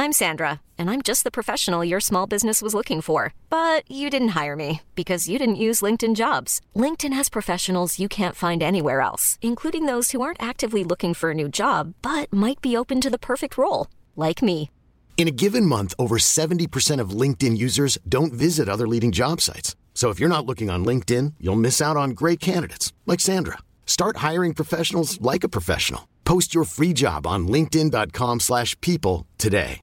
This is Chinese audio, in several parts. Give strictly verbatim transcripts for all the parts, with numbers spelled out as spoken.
I'm Sandra, and I'm just the professional your small business was looking for. But you didn't hire me because you didn't use LinkedIn Jobs. LinkedIn has professionals you can't find anywhere else, including those who aren't actively looking for a new job, but might be open to the perfect role, like me. In a given month, over seventy percent of LinkedIn users don't visit other leading job sites. So if you're not looking on LinkedIn, you'll miss out on great candidates like Sandra. Start hiring professionals like a professional. Post your free job on linkedin dot com slash people today.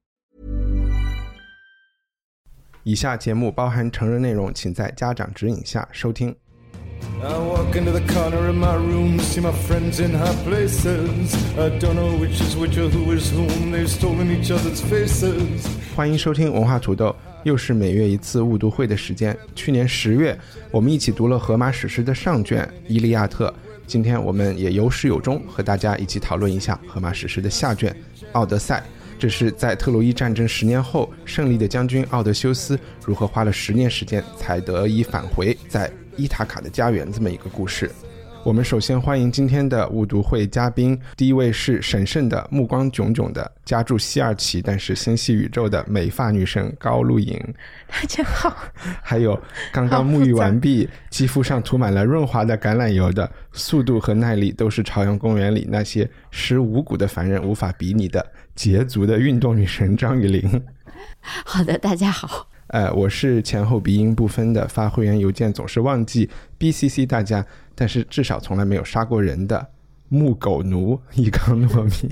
以下节目包含成人内容，请在家长指引下收听。 I walk into the corner of my room, see my friends in high places. I don't know which is which or who is whom. They've stolen each other's faces. 欢迎收听文化土豆，又是每月一次误读会的时间。去年十月，我们一起读了荷马史诗的上卷《伊利亚特》。今天我们也有始有终，和大家一起讨论一下荷马史诗的下卷《奥德赛》。这是在特洛伊战争十年后，胜利的将军奥德修斯如何花了十年时间才得以返回在伊塔卡的家园这么一个故事。我们首先欢迎今天的误读会嘉宾，第一位是神圣的目光炯炯的家住西二旗但是星系宇宙的美发女神高露颖。 大家好。 还有刚刚沐浴完毕肌肤上涂满了润滑的橄榄油的速度和耐力都是朝阳公园里那些食五谷的凡人无法比拟的捷足的运动女神张雨玲。 好的，大家好。 呃，我是前后鼻音不分的，发会员邮件总是忘记 B C C 大家，但是至少从来没有杀过人的木狗奴伊康糯米。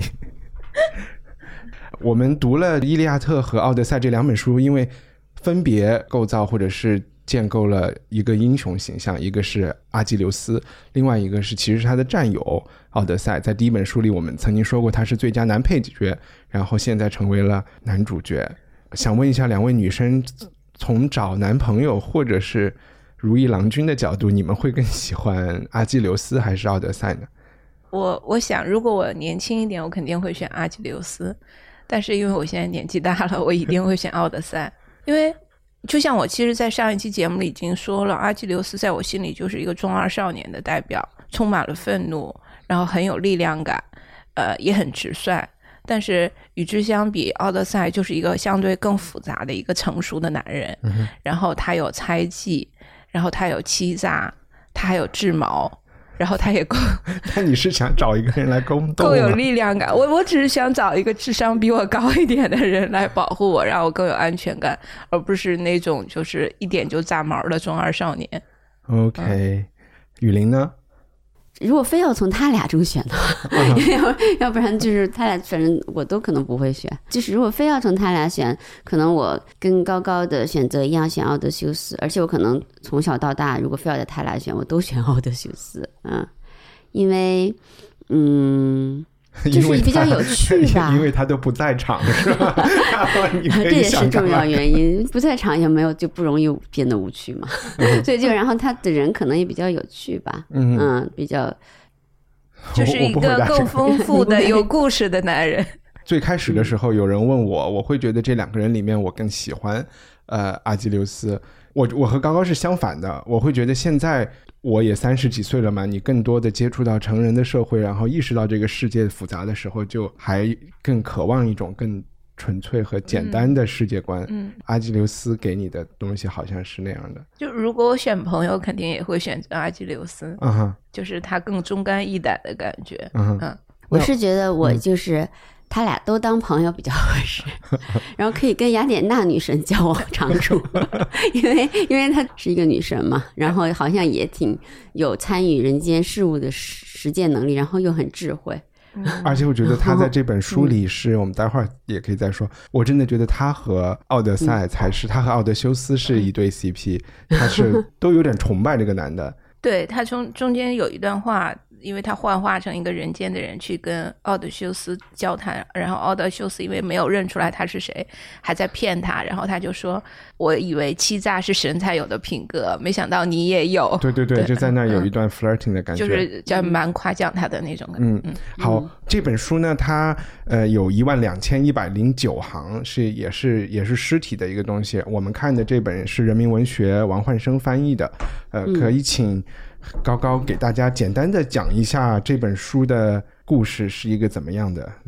我们读了《伊利亚特》和《奥德赛》这两本书，因为分别构造或者是建构了一个英雄形象，一个是阿基琉斯，另外一个是其实是他的战友奥德赛。在第一本书里我们曾经说过他是最佳男配角，然后现在成为了男主角。想问一下两位女生，从找男朋友或者是如意郎君的角度，你们会更喜欢阿基琉斯还是奥德赛呢？ 我我想如果我年轻一点我肯定会选阿基琉斯，但是因为我现在年纪大了，我一定会选奥德赛。因为就像我其实在上一期节目里已经说了，阿基琉斯在我心里就是一个中二少年的代表，充满了愤怒，然后很有力量感，呃，也很直率。但是与之相比，奥德赛就是一个相对更复杂的一个成熟的男人、嗯、然后他有猜忌，然后他有欺诈，他还有智谋，然后他也够那你是想找一个人来勾斗够有力量感？我我只是想找一个智商比我高一点的人来保护我，让我更有安全感，而不是那种就是一点就炸毛的中二少年。 OK、嗯、雨林呢？ 如果非要从他俩中选的话、uh-huh. 要不然就是他俩反正我都可能不会选，就是如果非要从他俩选，可能我跟高高的选择一样选奥德修斯，而且我可能从小到大如果非要在他俩选我都选奥德修斯。嗯，因为嗯就是比较有趣吧， 因为他都不在场是吧？你可以这也是重要原因，不在场也没有就不容易变得无趣嘛。所以就然后他的人可能也比较有趣吧，嗯, 嗯比较就是一个更丰富的有故事的男人。 最开始的时候有人问我，我会觉得这两个人里面我更喜欢呃阿基琉斯。我我和高高是相反的，我会觉得现在我也三十几岁了嘛，你更多的接触到成人的社会，然后意识到这个世界复杂的时候，就还更渴望一种更纯粹和简单的世界观。嗯，嗯阿基琉斯给你的东西好像是那样的。 就如果我选朋友，肯定也会选择阿基琉斯。嗯哼，就是他更忠肝义胆的感觉。嗯哼，我是觉得我就是。嗯他俩都当朋友比较合适，然后可以跟雅典娜女神交往长处，因为因为她是一个女神嘛，然后好像也挺有参与人间事物的实践能力，然后又很智慧。 而且我觉得他在这本书里是、嗯、我们待会儿也可以再说，我真的觉得他和奥德赛才是、嗯、他和奥德修斯是一对 C P， 他是都有点崇拜这个男的。 对，他中中间有一段话，因为他幻化成一个人间的人去跟奥德修斯交谈，然后奥德修斯因为没有认出来他是谁，还在骗他，然后他就说我以为欺诈是神才有的品格，没想到你也有。 对对 对, 对就在那有一段 flirting 的感觉、 嗯、就是叫蛮夸奖他的那种感觉。 嗯嗯，好、嗯、这本书呢它呃有一万两千一百零九行，是也是也是尸体的一个东西。我们看的这本是人民文学王焕生翻译的，呃可以请高高给大家简单的讲一下这本书的故事是一个怎么样的。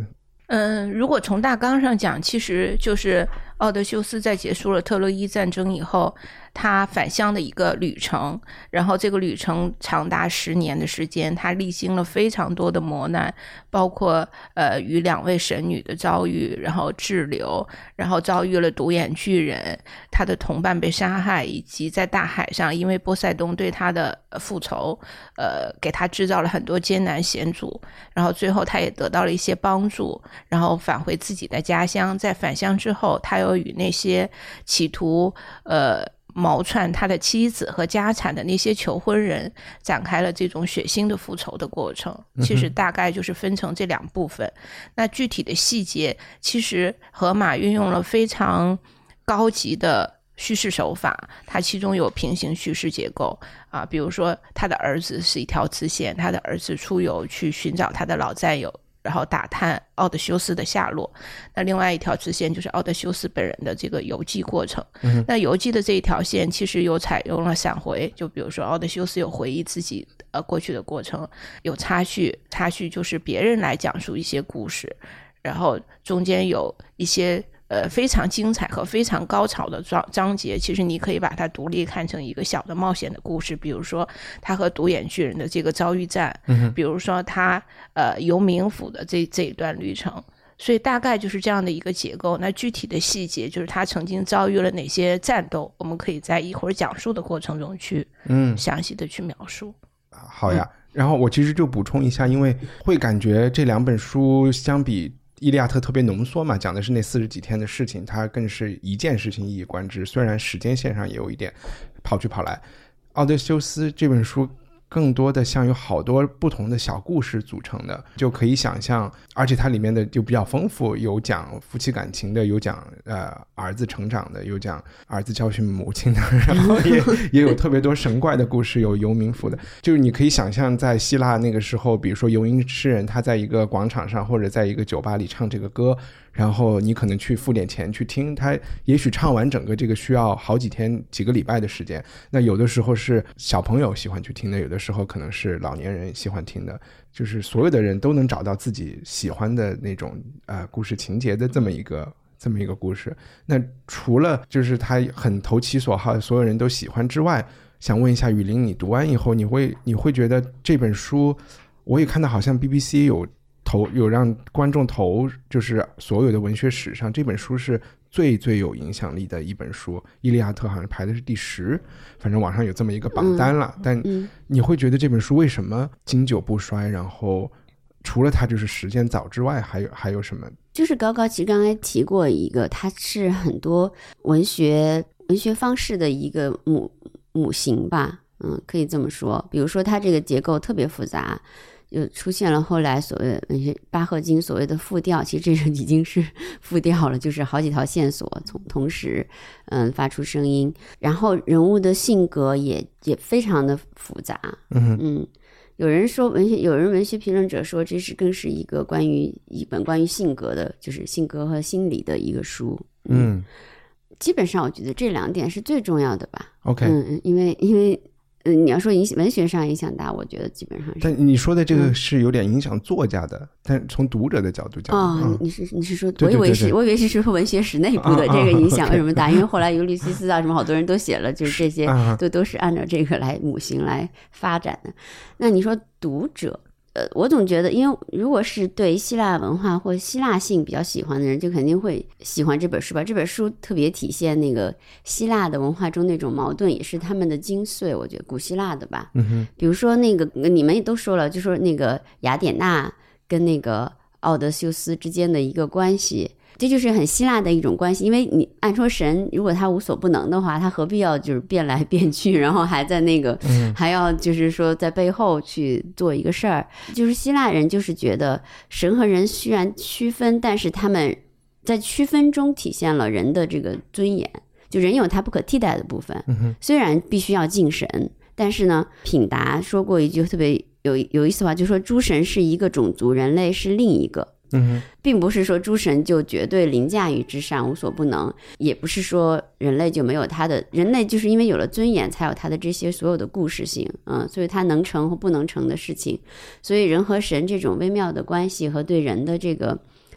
嗯，如果从大纲上讲，其实就是奥德修斯在结束了特洛伊战争以后，他返乡的一个旅程，然后这个旅程长达十年的时间，他历经了非常多的磨难，包括呃与两位神女的遭遇，然后滞留，然后遭遇了独眼巨人，他的同伴被杀害，以及在大海上因为波塞冬对他的复仇，呃给他制造了很多艰难险阻，然后最后他也得到了一些帮助，然后返回自己的家乡。在返乡之后，他又与那些企图呃谋篡他的妻子和家产的那些求婚人展开了这种血腥的复仇的过程。其实大概就是分成这两部分。那具体的细节，其实荷马运用了非常高级的叙事手法，它其中有平行叙事结构啊，比如说他的儿子是一条支线，他的儿子出游去寻找他的老战友，然后打探奥德修斯的下落。那另外一条支线就是奥德修斯本人的这个游记过程、嗯、那游记的这一条线其实有采用了闪回，就比如说奥德修斯有回忆自己呃过去的过程，有插叙，插叙就是别人来讲述一些故事，然后中间有一些呃，非常精彩和非常高潮的章节，其实你可以把它独立看成一个小的冒险的故事，比如说他和独眼巨人的这个遭遇战、嗯、比如说他呃游冥府的这这一段旅程，所以大概就是这样的一个结构。那具体的细节就是他曾经遭遇了哪些战斗，我们可以在一会儿讲述的过程中去嗯详细的去描述、 嗯、好呀、嗯、然后我其实就补充一下，因为会感觉这两本书相比伊利亚特特别浓缩嘛，讲的是那四十几天的事情，它更是一件事情一以贯之，虽然时间线上也有一点跑去跑来。奥德修斯这本书更多的像有好多不同的小故事组成的，就可以想象，而且它里面的就比较丰富，有讲夫妻感情的，有讲呃儿子成长的，有讲儿子教训母亲的，然后也也有特别多神怪的故事，有游冥府的，就是你可以想象在希腊那个时候，比如说游吟诗人他在一个广场上或者在一个酒吧里唱这个歌，然后你可能去付点钱去听，他也许唱完整个这个需要好几天几个礼拜的时间，那有的时候是小朋友喜欢去听的，有的时候可能是老年人喜欢听的，就是所有的人都能找到自己喜欢的那种呃故事情节的这么一个这么一个故事。那除了就是他很投其所好所有人都喜欢之外，想问一下雨林，你读完以后你会你会觉得这本书，我也看到好像 B B C 有投有让观众投，就是所有的文学史上这本书是最最有影响力的一本书，伊利亚特好像排的是第十，反正网上有这么一个榜单了、嗯、但你会觉得这本书为什么经久不衰，然后除了它就是时间早之外还有还有什么？ 就是高高其实刚才提过一个，它是很多文学文学方式的一个母母型吧，嗯，可以这么说。比如说它这个结构特别复杂，就出现了后来所谓的巴赫金所谓的复调，其实这已经是复调了，就是好几条线索从同时嗯发出声音，然后人物的性格也也非常的复杂。嗯嗯，有人说文学有人文学评论者说这是更是一个关于一本关于性格的，就是性格和心理的一个书。嗯，嗯基本上我觉得这两点是最重要的吧。OK， 嗯，因为因为嗯，你要说影文学上影响大，我觉得基本上是。但你说的这个是有点影响作家的，嗯、但从读者的角度讲， 哦， 嗯、 你是你是说，我以为是，我以为是说文学史内部的这个影响为什么大？因为后来尤利西斯啊什么，好多人都写了，就是这些都都是按照这个来母型来发展的。那你说读者？呃，我总觉得，因为如果是对希腊文化或希腊性比较喜欢的人，就肯定会喜欢这本书吧。这本书特别体现那个希腊的文化中那种矛盾，也是他们的精髓。我觉得古希腊的吧，嗯哼，比如说那个你们也都说了，就说那个雅典娜跟那个奥德修斯之间的一个关系。这就是很希腊的一种关系，因为你按说神如果他无所不能的话，他何必要就是变来变去，然后还在那个、嗯、还要就是说在背后去做一个事儿。就是希腊人就是觉得神和人虽然区分，但是他们在区分中体现了人的这个尊严，就人有他不可替代的部分、嗯、虽然必须要敬神，但是呢品达说过一句特别有有意思的话，就说诸神是一个种族，人类是另一个，嗯，并不是说诸神就绝对凌驾于之上无所不能，也不是说人类就没有他的，人类就是因为有了尊严才有他的这些所有的故事性，嗯，所以他能成或不能成的事情，所以人和神这种微妙的关系和对人的这个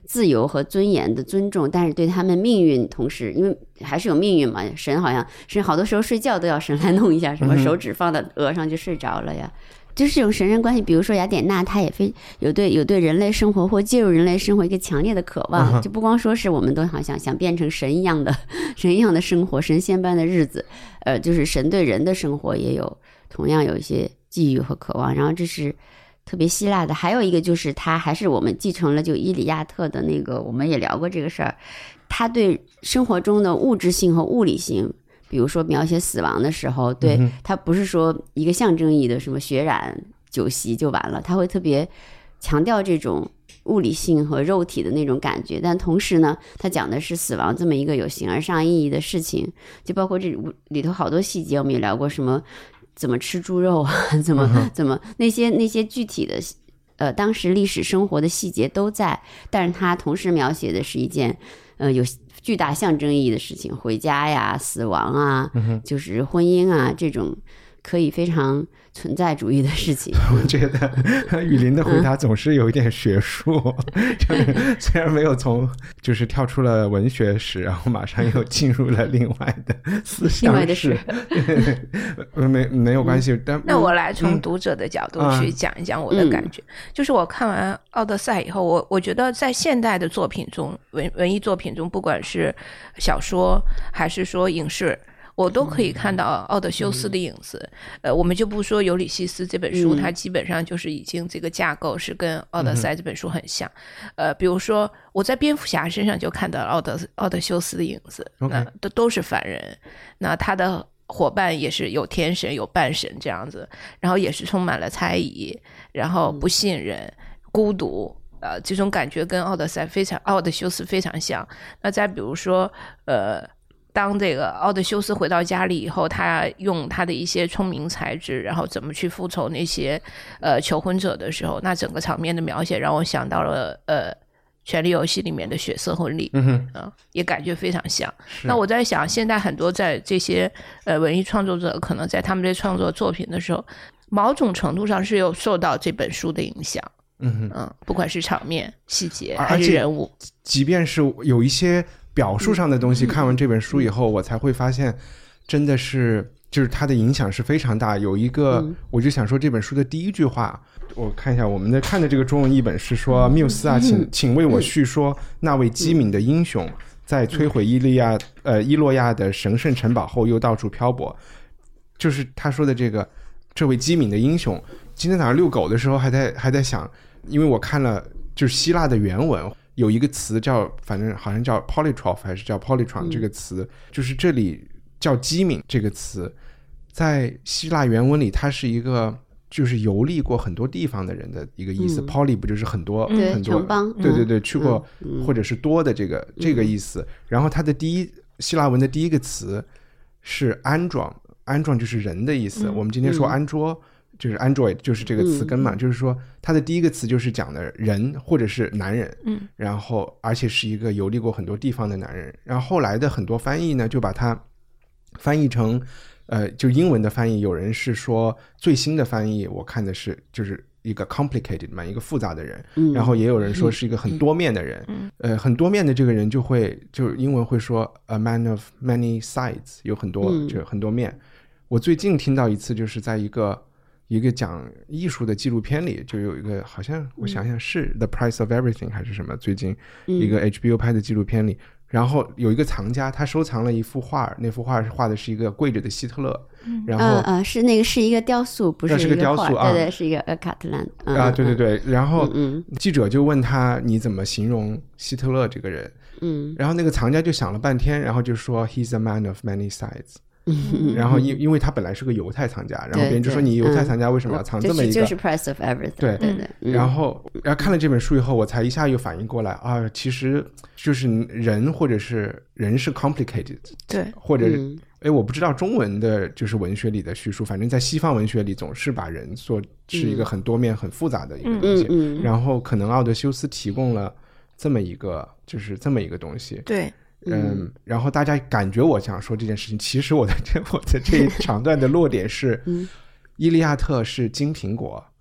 自由和尊严的尊重，但是对他们命运同时，因为还是有命运嘛，神好像神好多时候睡觉都要神来弄一下，什么手指放到额上就睡着了呀。就是这种神人关系，比如说雅典娜，她也非有对有对人类生活或介入人类生活一个强烈的渴望，就不光说是我们都好像想变成神一样的神一样的生活，神仙般的日子，呃，就是神对人的生活也有同样有一些觊觎和渴望。然后这是特别希腊的，还有一个就是他还是我们继承了就伊里亚特的那个，我们也聊过这个事儿，他对生活中的物质性和物理性。比如说描写死亡的时候，对、嗯、他不是说一个象征意义的什么血染酒席就完了，他会特别强调这种物理性和肉体的那种感觉，但同时呢，他讲的是死亡这么一个有形而上意义的事情，就包括这里头好多细节，我们也聊过什么怎么吃猪肉啊，怎么怎么那些那些具体的呃当时历史生活的细节都在，但是他同时描写的是一件呃有巨大象征意义的事情，回家呀、死亡啊、嗯、就是婚姻啊，这种可以非常存在主义的事情。 我觉得雨林的回答总是有一点学术、嗯、就是虽然没有从就是跳出了文学史，然后马上又进入了另外的思想史，没没有关系、嗯、但那我来从读者的角度去讲一讲我的感觉、嗯、就是我看完《奥德赛》以后，我我觉得在现代的作品中，文文艺作品中，不管是小说还是说影视，我都可以看到奥德修斯的影子、嗯、呃，我们就不说尤里西斯这本书、嗯、它基本上就是已经这个架构是跟奥德赛这本书很像、嗯、呃，比如说我在蝙蝠侠身上就看到奥德奥德修斯的影子， okay. 那都都是凡人，那他的伙伴也是有天神有半神这样子，然后也是充满了猜疑，然后不信任、嗯、孤独，呃，这种感觉跟奥德赛非常奥德修斯非常像。那再比如说呃当这个奥德修斯回到家里以后，他用他的一些聪明才智，然后怎么去复仇那些呃求婚者的时候，那整个场面的描写让我想到了呃权力游戏里面的血色婚礼，嗯哼、呃、也感觉非常像。那我在想现在很多在这些呃文艺创作者可能在他们这创作作品的时候，某种程度上是有受到这本书的影响，嗯嗯，不管是场面细节还是人物， 即便是有一些表述上的东西、嗯、看完这本书以后、嗯、我才会发现真的是就是它的影响是非常大。有一个、嗯、我就想说这本书的第一句话，我看一下我们的看的这个中文译本是说、嗯、缪斯啊，请请为我叙说那位机敏的英雄在摧毁伊利亚呃伊洛亚的神圣城堡后又到处漂泊，就是他说的这个这位机敏的英雄。今天早上遛狗的时候还在还在想，因为我看了就是希腊的原文，有一个词叫反正好像叫 polytroph 还是叫 polytron 这个词、嗯、就是这里叫机敏这个词在希腊原文里它是一个就是游历过很多地方的人的一个意思、嗯、poly 不就是很多、嗯、很多对对对去过、嗯、或者是多的这个、嗯、这个意思。然后它的第一希腊文的第一个词是 andron， andron 就是人的意思、嗯、我们今天说安卓、嗯就是 Android 就是这个词根嘛、嗯、就是说它的第一个词就是讲的人或者是男人，嗯，然后而且是一个游历过很多地方的男人。然后后来的很多翻译呢就把它翻译成呃就英文的翻译，有人是说最新的翻译我看的是就是一个 complicated 嘛，一个复杂的人、嗯、然后也有人说是一个很多面的人、嗯、呃很多面的这个人就会就英文会说 a man of many sides， 有很多、嗯、就很多面。我最近听到一次就是在一个一个讲艺术的纪录片里，就有一个好像我想想是 The Price of Everything 还是什么，最近一个 H B O 拍的纪录片里、嗯、然后有一个藏家他收藏了一幅画，那幅画画的是一个跪着的希特勒、嗯、然后呃呃是那个是一个雕塑，不是一个画，是个雕塑啊，对对，是一个卡特兰、嗯、 啊对对对。然后记者就问他你怎么形容希特勒这个人，嗯，然后那个藏家就想了半天，然后就说 He's a man of many sides，然后因因为他本来是个犹太藏家，然后别人就说你犹太藏家为什么要藏这么一个、嗯、 就是 price of everything， 对对对、 嗯、然后然后看了这本书以后我才一下又反应过来啊，其实就是人或者是人是 complicated， 对， 或者哎、嗯，我不知道中文的就是文学里的叙述，反正在西方文学里总是把人说是一个很多面很复杂的一个东西、嗯嗯、然后可能奥德修斯提供了这么一个就是这么一个东西， 对， 嗯，然后大家感觉我想说这件事情，其实我的这我的这一长段的落点是，伊利亚特是金苹果，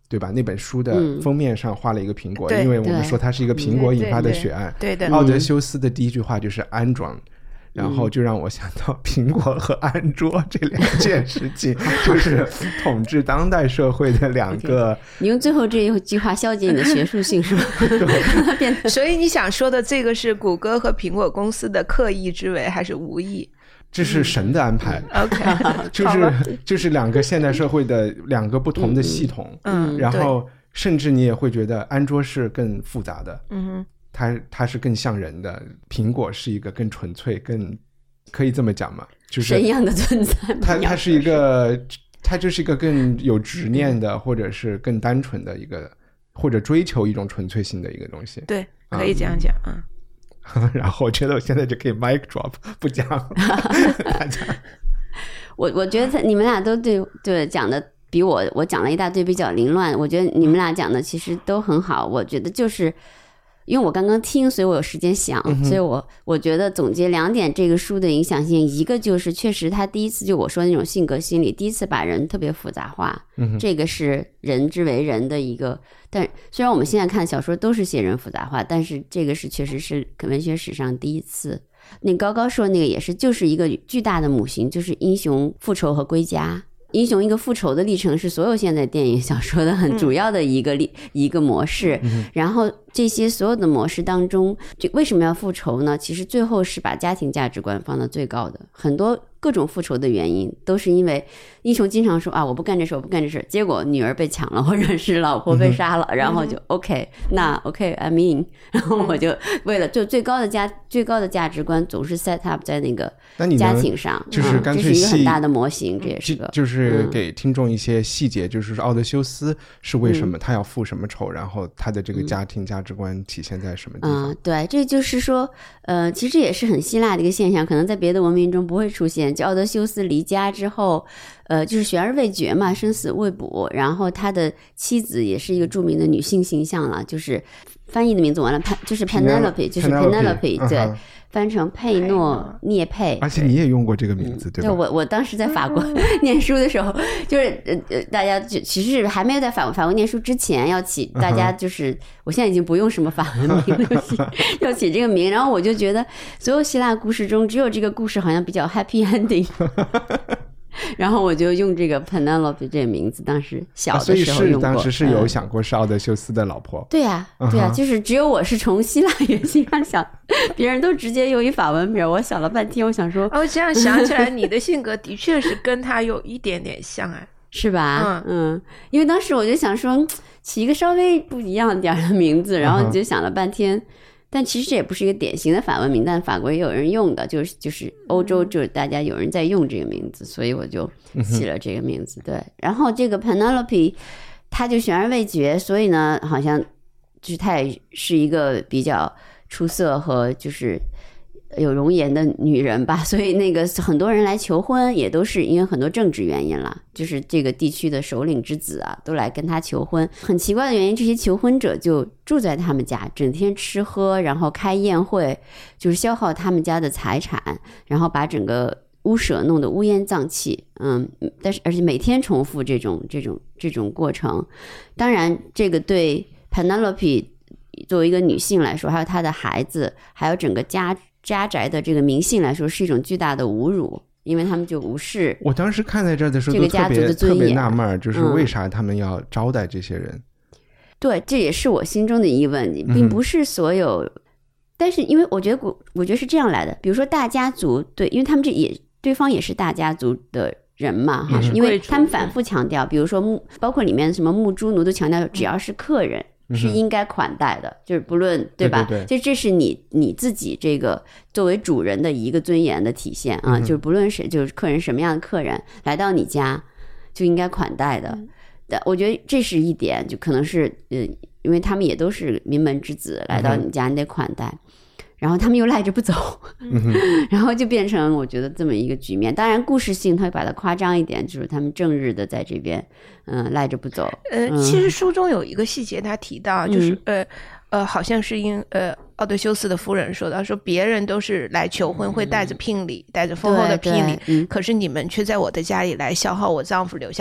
对吧？那本书的嗯封面上画了一个苹果， 对因为我们对说它是一个苹果引发的血案。 对的， 奥德修斯的第一句话就是安装，然后就让我想到苹果和安卓这两件事情，就是统治当代社会的两个。 你用最后这一句话消解你的学术性是吧？变得所以你想说的这个是谷歌和苹果公司的刻意之为还是无意？ 这是神的安排。 OK 就是就是两个现代社会的两个不同的系统。 嗯， 然后甚至你也会觉得安卓是更复杂的， 嗯哼， 它它是更像人的，苹果是一个更纯粹，更可以这么讲吗？就是神一样的存在。 它它是一个，它就是一个更有执念的，或者是更单纯的一个，或者追求一种纯粹性的一个东西。 对，可以这样讲啊。 嗯、然后我觉得我现在就可以 mic drop 不讲了。大家， 我我觉得你们俩都对对讲的比我我讲了一大堆比较凌乱，我觉得你们俩讲的其实都很好。我觉得就是因为我刚刚听，所以我有时间想， 嗯、 所以我我觉得总结两点这个书的影响性，一个就是确实他第一次就我说的那种性格心理，第一次把人特别复杂化， 嗯、 这个是人之为人的一个。但虽然我们现在看小说都是写人复杂化，但是这个是确实是文学史上第一次。那高高说那个也是，就是一个巨大的母型，就是英雄复仇和归家。英雄一个复仇的历程是所有现在电影小说的很主要的一个历、嗯、一个模式。然后这些所有的模式当中，就为什么要复仇呢？其实最后是把家庭价值观放到最高的。很多各种复仇的原因都是因为英雄经常说啊，我不干这事，我不干这事，结果女儿被抢了，或者是老婆被杀了，嗯、然后就 OK， 那 OK，I mean， 然后我就为了就最高的价最高的价值观总是 set up 在那个家庭上， 就是干脆、 嗯、这是一个很大的模型，这也是个就是给听众一些细节，就是说奥德修斯是为什么他要复什么仇，嗯、然后他的这个家庭价值观体现在什么地方？ 嗯，对，这就是说，呃，其实也是很希腊的一个现象，可能在别的文明中不会出现。就奥德修斯离家之后，呃，就是悬而未决嘛，生死未卜。然后他的妻子也是一个著名的女性形象了，就是翻译的名字完了，就是 Penelope， 就是 Penelope， 对。嗯翻成佩诺涅佩， 而且你也用过这个名字， 嗯、 对吧？ 就我我当时在法国念书的时候，就是呃大家就其实还没有在法国法国念书之前要起，大家就是、uh-huh. 我现在已经不用什么法文名了，要起这个名，然后我就觉得所有希腊故事中只有这个故事好像比较 happy ending。然后我就用这个 Penelope 这个名字，当时小的时候用过、 啊、所以是当时是有想过是奥德修斯的老婆、嗯、 对啊对啊、uh-huh. 就是只有我是从希腊原型上想，别人都直接用一法文名，我想了半天，我想说哦，这样想起来你的性格的确是跟他有一点点像哎， 是吧？嗯嗯，因为当时我就想说起一个稍微不一样点的名字，然后就想了半天、uh-huh.但其实这也不是一个典型的法文名，但法国也有人用的，就是就是欧洲就大家有人在用这个名字，所以我就起了这个名字。对，然后这个 Penelope 她就悬而未决，所以呢，好像就是她也是一个比较出色和就是有容颜的女人吧，所以那个很多人来求婚也都是因为很多政治原因啦，就是这个地区的首领之子啊都来跟他求婚。很奇怪的原因，这些求婚者就住在他们家，整天吃喝，然后开宴会，就是消耗他们家的财产，然后把整个屋舍弄得乌烟瘴气。嗯，但是而且每天重复这种这种这种过程。当然这个对 Penelope 作为一个女性来说，还有她的孩子，还有整个家家宅的这个民性来说，是一种巨大的侮辱，因为他们就无视我当时看在这儿的时候都特别特别纳闷，就是为啥他们要招待这些人、嗯、 对，这也是我心中的疑问，并不是所有、嗯、但是因为我觉得我我觉得是这样来的，比如说大家族，对，因为他们这也对方也是大家族的人嘛哈、嗯，因为他们反复强调，比如说牧包括里面什么牧猪奴都强调只要是客人、嗯、是应该款待的，就是不论对吧， 对对对， 就这是你你自己这个作为主人的一个尊严的体现啊、嗯、就是不论是就是客人什么样的客人来到你家就应该款待的、嗯、我觉得这是一点，就可能是呃因为他们也都是名门之子，来到你家你得款待、嗯，然后他们又赖着不走、嗯、然后就变成我觉得这么一个局面。当然故事性他会把它夸张一点，就是他们正日的在这边嗯赖着不走。 呃、嗯、其实书中有一个细节他提到，就是、嗯、呃呃好像是因呃奥德修斯的夫人说到，说别人都是来求婚、嗯、会带着聘礼，带着丰厚的聘礼，可是你们却在我的家里来消耗我丈夫留下的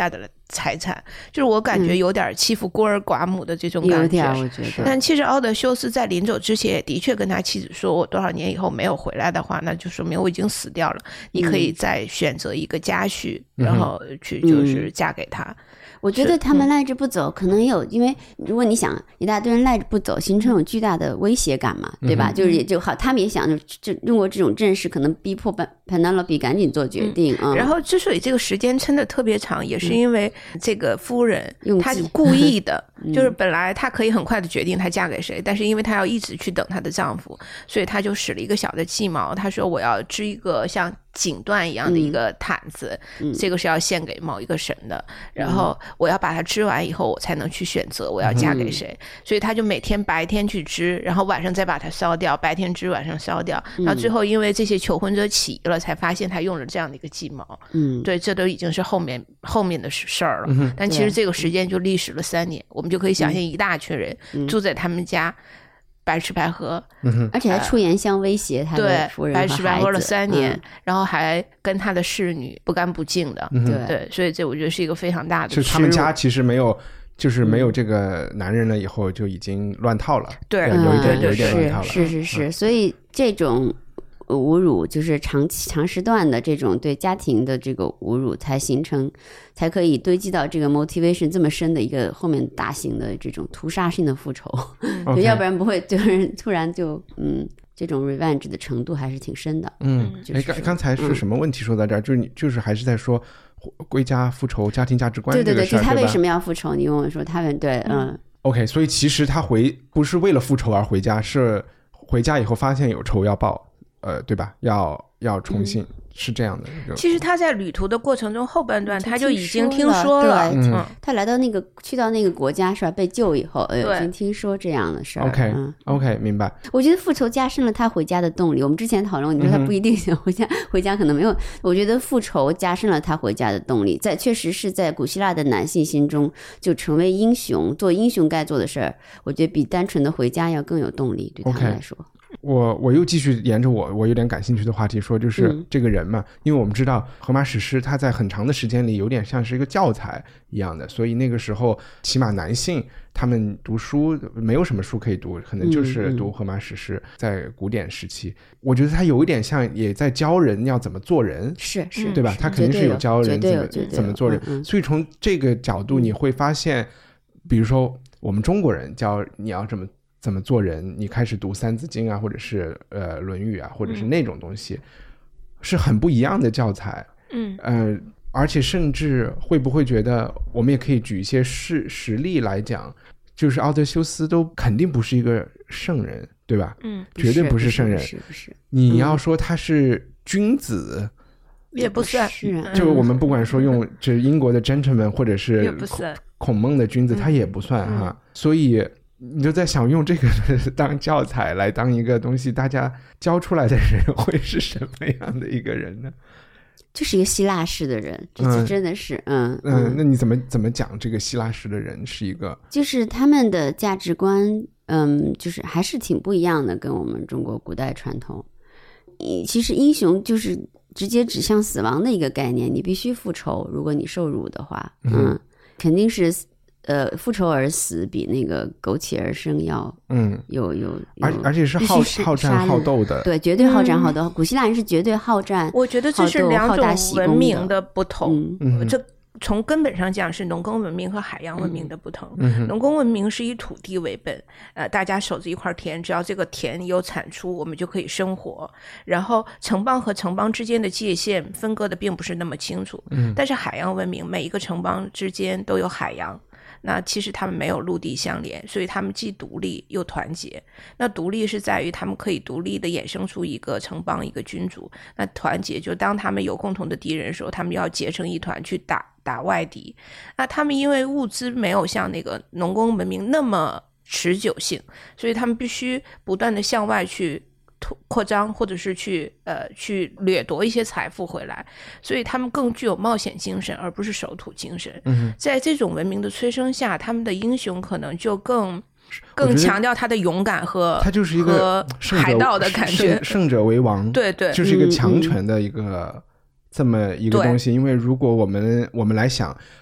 财产，就是我感觉有点欺负孤儿寡母的这种感觉。 有点，我觉得。 但其实奥德修斯在临走之前也的确跟他妻子说，我多少年以后没有回来的话，那就说明我已经死掉了，你可以再选择一个家婿，嗯、然后去就是嫁给他。嗯我觉得他们赖着不走，可能有，因为如果你想一大堆人赖着不走，形成有巨大的威胁感嘛，对吧？嗯、就是也就好，他们也想就就用过这种阵势，可能逼迫潘达洛比赶紧做决定。嗯嗯、 然后之所以这个时间撑得特别长，也是因为这个夫人她故意的，嗯、就是本来她可以很快的决定她嫁给谁，但是因为她要一直去等她的丈夫，所以她就使了一个小的计谋。她说我要织一个像锦缎一样的一个毯子，嗯、这个是要献给某一个神的，然后我要把它织完以后我才能去选择我要嫁给谁，嗯、所以他就每天白天去织，然后晚上再把它烧掉，白天织晚上烧掉，然后最后因为这些求婚者起疑了，才发现他用了这样的一个计谋。嗯，对，这都已经是后面后面的事儿了，嗯、但其实这个时间就历时了三年，我们就可以想象一大群人住在他们家白吃白喝， 嗯、而且还出言相威胁他的夫人和孩子， 白吃白喝了三年，嗯、然后还跟他的侍女不干不净的，嗯、对对，所以这我觉得是一个非常大的耻辱。 就他们家其实没有，就是没有这个男人了以后就已经乱套了， 对， 有一点有一点乱套了， 是是是是，嗯、所以这种侮辱就是长期长时段的这种对家庭的这个侮辱，才形成，才可以堆积到这个 motivation 这么深的一个后面大型的这种屠杀性的复仇，嗯、要不然不会就是突然就嗯。这种 revenge 的程度还是挺深的。 嗯，哎、就是，刚才是什么问题说到这儿？嗯、就是你就是还是在说归家复仇、家庭价值观这个事儿， 对对对，他为什么要复仇？你问我说他们对，嗯。 OK， 所以其实他回不是为了复仇而回家，是回家以后发现有仇要报，呃，对吧？要要重信。嗯，是这样的。 其实他在旅途的过程中后半段他就已经听说了， 对，嗯、他来到那个去到那个国家是吧？被救以后，呃，已经听说这样的事儿。 OK， 嗯、 OK， 明白。 我觉得复仇加深了他回家的动力。我们之前讨论，你说他不一定想回家，嗯、回家可能没有。我觉得复仇加深了他回家的动力，在确实是在古希腊的男性心中，就成为英雄，做英雄该做的事儿。我觉得比单纯的回家要更有动力，对他们来说。Okay. 我我又继续沿着我我有点感兴趣的话题说，就是这个人嘛，嗯、因为我们知道荷马史诗它在很长的时间里有点像是一个教材一样的，所以那个时候起码男性他们读书没有什么书可以读，可能就是读荷马史诗。在古典时期，嗯嗯、我觉得他有一点像也在教人要怎么做人， 是是， 对吧？他肯定是有教人怎么怎么做人， 嗯嗯、 所以从这个角度你会发现，比如说我们中国人教你要这么。怎么做人，你开始读三字经啊，或者是呃论语啊，或者是那种东西，嗯、是很不一样的教材。 嗯呃，而且甚至会不会觉得我们也可以举一些事实例来讲，就是奥德修斯都肯定不是一个圣人，对吧？ 嗯， 绝对不是圣人。 是不是？ 你要说他是君子。嗯也不算， 就我们不管说用就是英国的 gentleman 或者是孔孟的君子，他也不算哈。嗯、所以你就在想用这个当教材来当一个东西，大家教出来的人会是什么样的一个人呢？ 就是一个希腊式的人，这真的是嗯嗯, 嗯。那你怎么怎么讲这个希腊式的人是一个？ 就是他们的价值观，嗯，就是还是挺不一样的，跟我们中国古代传统。其实英雄就是直接指向死亡的一个概念，你必须复仇，如果你受辱的话，嗯，嗯肯定是呃复仇而死比那个苟且而生要嗯有有而而且是好好战好斗的， 对，绝对好战好斗。嗯、古希腊人是绝对好战， 我觉得这是两种文明的不同， 嗯、 这。从根本上讲是农耕文明和海洋文明的不同。 嗯、 农耕文明是以土地为本，呃，大家守着一块田，只要这个田有产出，我们就可以生活。然后城邦和城邦之间的界限分割的并不是那么清楚。 嗯、 但是海洋文明每一个城邦之间都有海洋。那其实他们没有陆地相连，所以他们既独立又团结。那独立是在于他们可以独立的衍生出一个城邦一个君主，那团结就当他们有共同的敌人的时候，他们要结成一团去打打外敌。那他们因为物资没有像那个农耕文明那么持久性，所以他们必须不断的向外去扩张，或者是去呃去掠夺一些财富回来，所以他们更具有冒险精神，而不是守土精神。 嗯， 在这种文明的催生下，他们的英雄可能就更更强调他的勇敢和他就是一个海盗的感觉， 胜者为王， 对对， 就是一个强权的一个、嗯、这么一个东西。因为如果我们我们来想，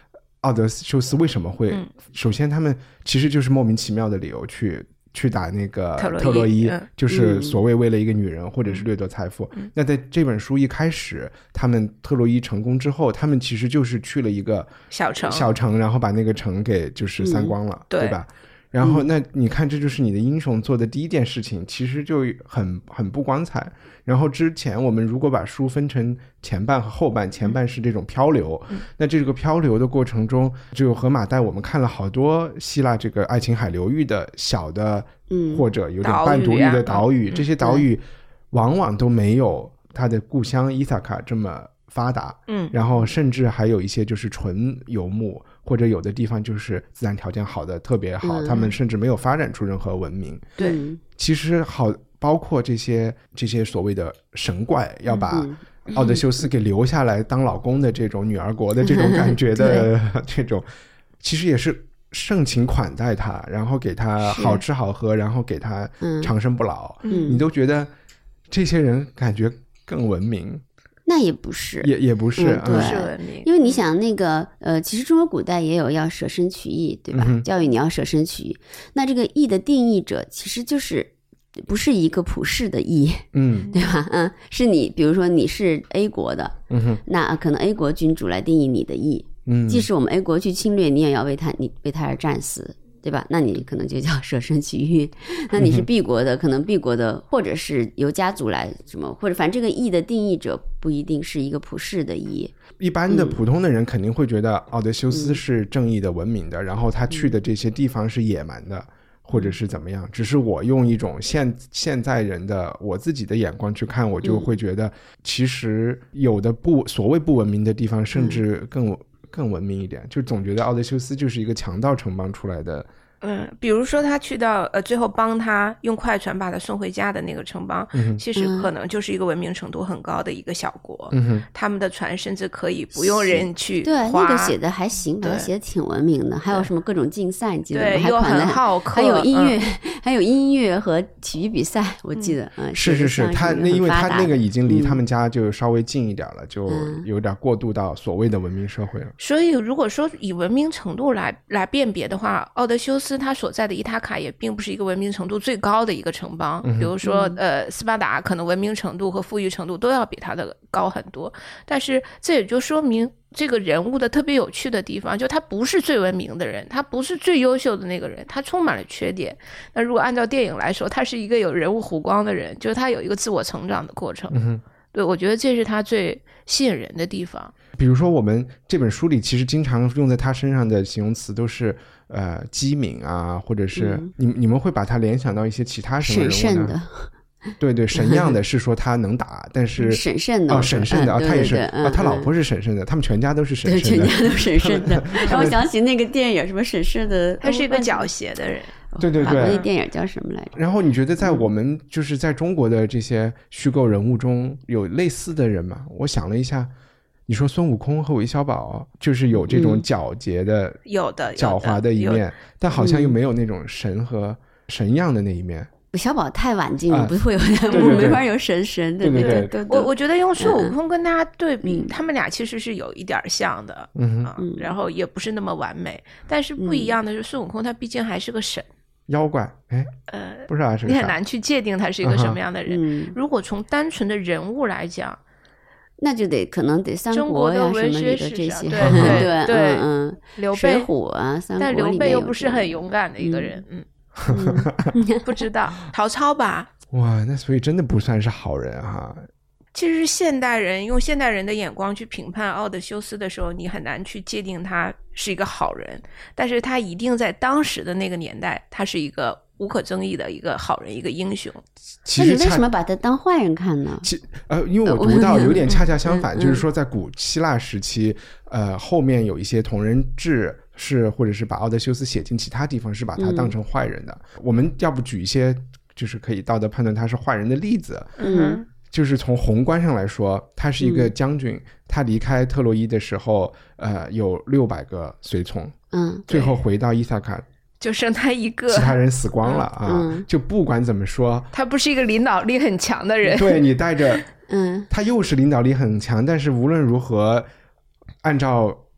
奥德修斯为什么会、 嗯、 首先他们其实就是莫名其妙的理由去去打那个特洛伊特洛伊、 嗯、 就是所谓为了一个女人、嗯、或者是掠夺财富、嗯、那在这本书一开始他们特洛伊成功之后，他们其实就是去了一个小城小城然后把那个城给就是散光了、嗯、对吧，然后那你看这就是你的英雄做的第一件事情，其实就很很不光彩。然后之前我们如果把书分成前半和后半，前半是这种漂流、嗯、那这个漂流的过程中，就河马带我们看了好多希腊这个爱琴海流域的小的、嗯、或者有点半独立的岛屿、啊、这些岛屿往往都没有他的故乡伊萨卡这么发达，嗯，然后甚至还有一些就是纯游牧，或者有的地方就是自然条件好的特别好、嗯、他们甚至没有发展出任何文明。 对， 其实好包括这些这些所谓的神怪要把奥德修斯给留下来当老公的这种女儿国的这种感觉的这种，其实也是盛情款待他，然后给他好吃好喝，然后给他长生不老、嗯、你都觉得这些人感觉更文明。 那也不是， 也也不是， 嗯、对，因为你想那个呃，其实中国古代也有要舍身取义，对吧？嗯、教育你要舍身取义。那这个义的定义者，其实就是不是一个普世的义，嗯，对吧？嗯，是你，比如说你是 A 国的，嗯哼，那可能 A 国君主来定义你的义，嗯，即使我们 A 国去侵略，你也要为他，你为他而战死。对吧？那你可能就叫舍身取义。那你是 B 国的，可能 B 国的，或者是由家族来什么，或者反正这个义的定义者不一定是一个普世的义。 一般的普通的人肯定会觉得奥德修斯是正义的、文明的，嗯、然后他去的这些地方是野蛮的，嗯、或者是怎么样。只是我用一种现现在人的我自己的眼光去看，我就会觉得，其实有的不所谓不文明的地方，甚至更。嗯更文明一点，就总觉得奥德修斯就是一个强盗城邦出来的。 嗯，比如说他去到呃，最后帮他用快船把他送回家的那个城邦，嗯、其实可能就是一个文明程度很高的一个小国。嗯、他们的船甚至可以不用人去对，那个写的还行，把它写的挺文明的。还有什么各种竞赛，你记得吗？ 对，又很好客， 还有音乐，嗯、还有音乐和体育比赛，我记得。嗯， 是是是，他那因为他那个已经离他们家就稍微近一点了，嗯、就有点过渡到所谓的文明社会了。 所以，如果说以文明程度来来辨别的话，奥德修斯他所在的伊塔卡也并不是一个文明程度最高的一个城邦，嗯、比如说呃斯巴达可能文明程度和富裕程度都要比他的高很多，但是这也就说明这个人物的特别有趣的地方，就他不是最文明的人，他不是最优秀的那个人，他充满了缺点。那如果按照电影来说，他是一个有人物弧光的人，就是他有一个自我成长的过程。嗯、对，我觉得这是他最吸引人的地方。 比如说我们这本书里其实经常用在他身上的形容词都是呃机敏啊，或者是、嗯、你你们会把他联想到一些其他什么人物呢？ 审慎的。 对对，神样的是说他能打，但是审慎的哦，审慎的啊、 嗯， 他也是啊、 嗯， 他老婆是审慎的，他们全家都是审慎的， 对，全家都审慎的。让我想起那个电影，什么审慎的， 他是一个狡黠的人。 对对对， 那电影叫什么来着？ 然后你觉得在我们就是在中国的这些虚构人物中有类似的人吗？我想了一下。你说孙悟空和韦小宝就是有这种皎洁的、 嗯、有的狡猾的一面，但好像又没有那种神和神样的那一面。 韦小宝太晚进了、啊、不会有我没法有神神的。 对对 对, 对, 对，我我觉得用孙悟空跟他对比、嗯、他们俩其实是有一点像的。嗯、啊、然后也不是那么完美，但是不一样的是孙悟空他毕竟还是个神妖怪，哎，呃，不知道是你很难去界定他是一个什么样的人、嗯、如果从单纯的人物来讲， 那就得可能得三国呀什么里的这些， 对对对， 嗯嗯， 刘备、 水浒啊，三国里面有， 但刘备又不是很勇敢的一个人，嗯，嗯不知道曹操吧？ 哇，那所以真的不算是好人哈。 其实现代人用现代人的眼光去评判奥德修斯的时候，你很难去界定他是一个好人，但是他一定在当时的那个年代，他是一个无可争议的一个好人，一个英雄。 那你为什么把他当坏人看呢？ 其呃，因为我读到有点恰恰相反，就是说在古希腊时期，呃，后面有一些同人志是或者是把奥德修斯写进其他地方，是把他当成坏人的。嗯、我们要不举一些就是可以道德判断他是坏人的例子？嗯。就是从宏观上来说，他是一个将军、嗯、他离开特洛伊的时候呃，有六百个随从，嗯，最后回到伊萨卡就剩他一个， 其他人死光了、嗯、啊、 嗯！ 就不管怎么说， 他不是一个领导力很强的人。 对，你带着， 嗯， 他又是领导力很强，但是无论如何，按照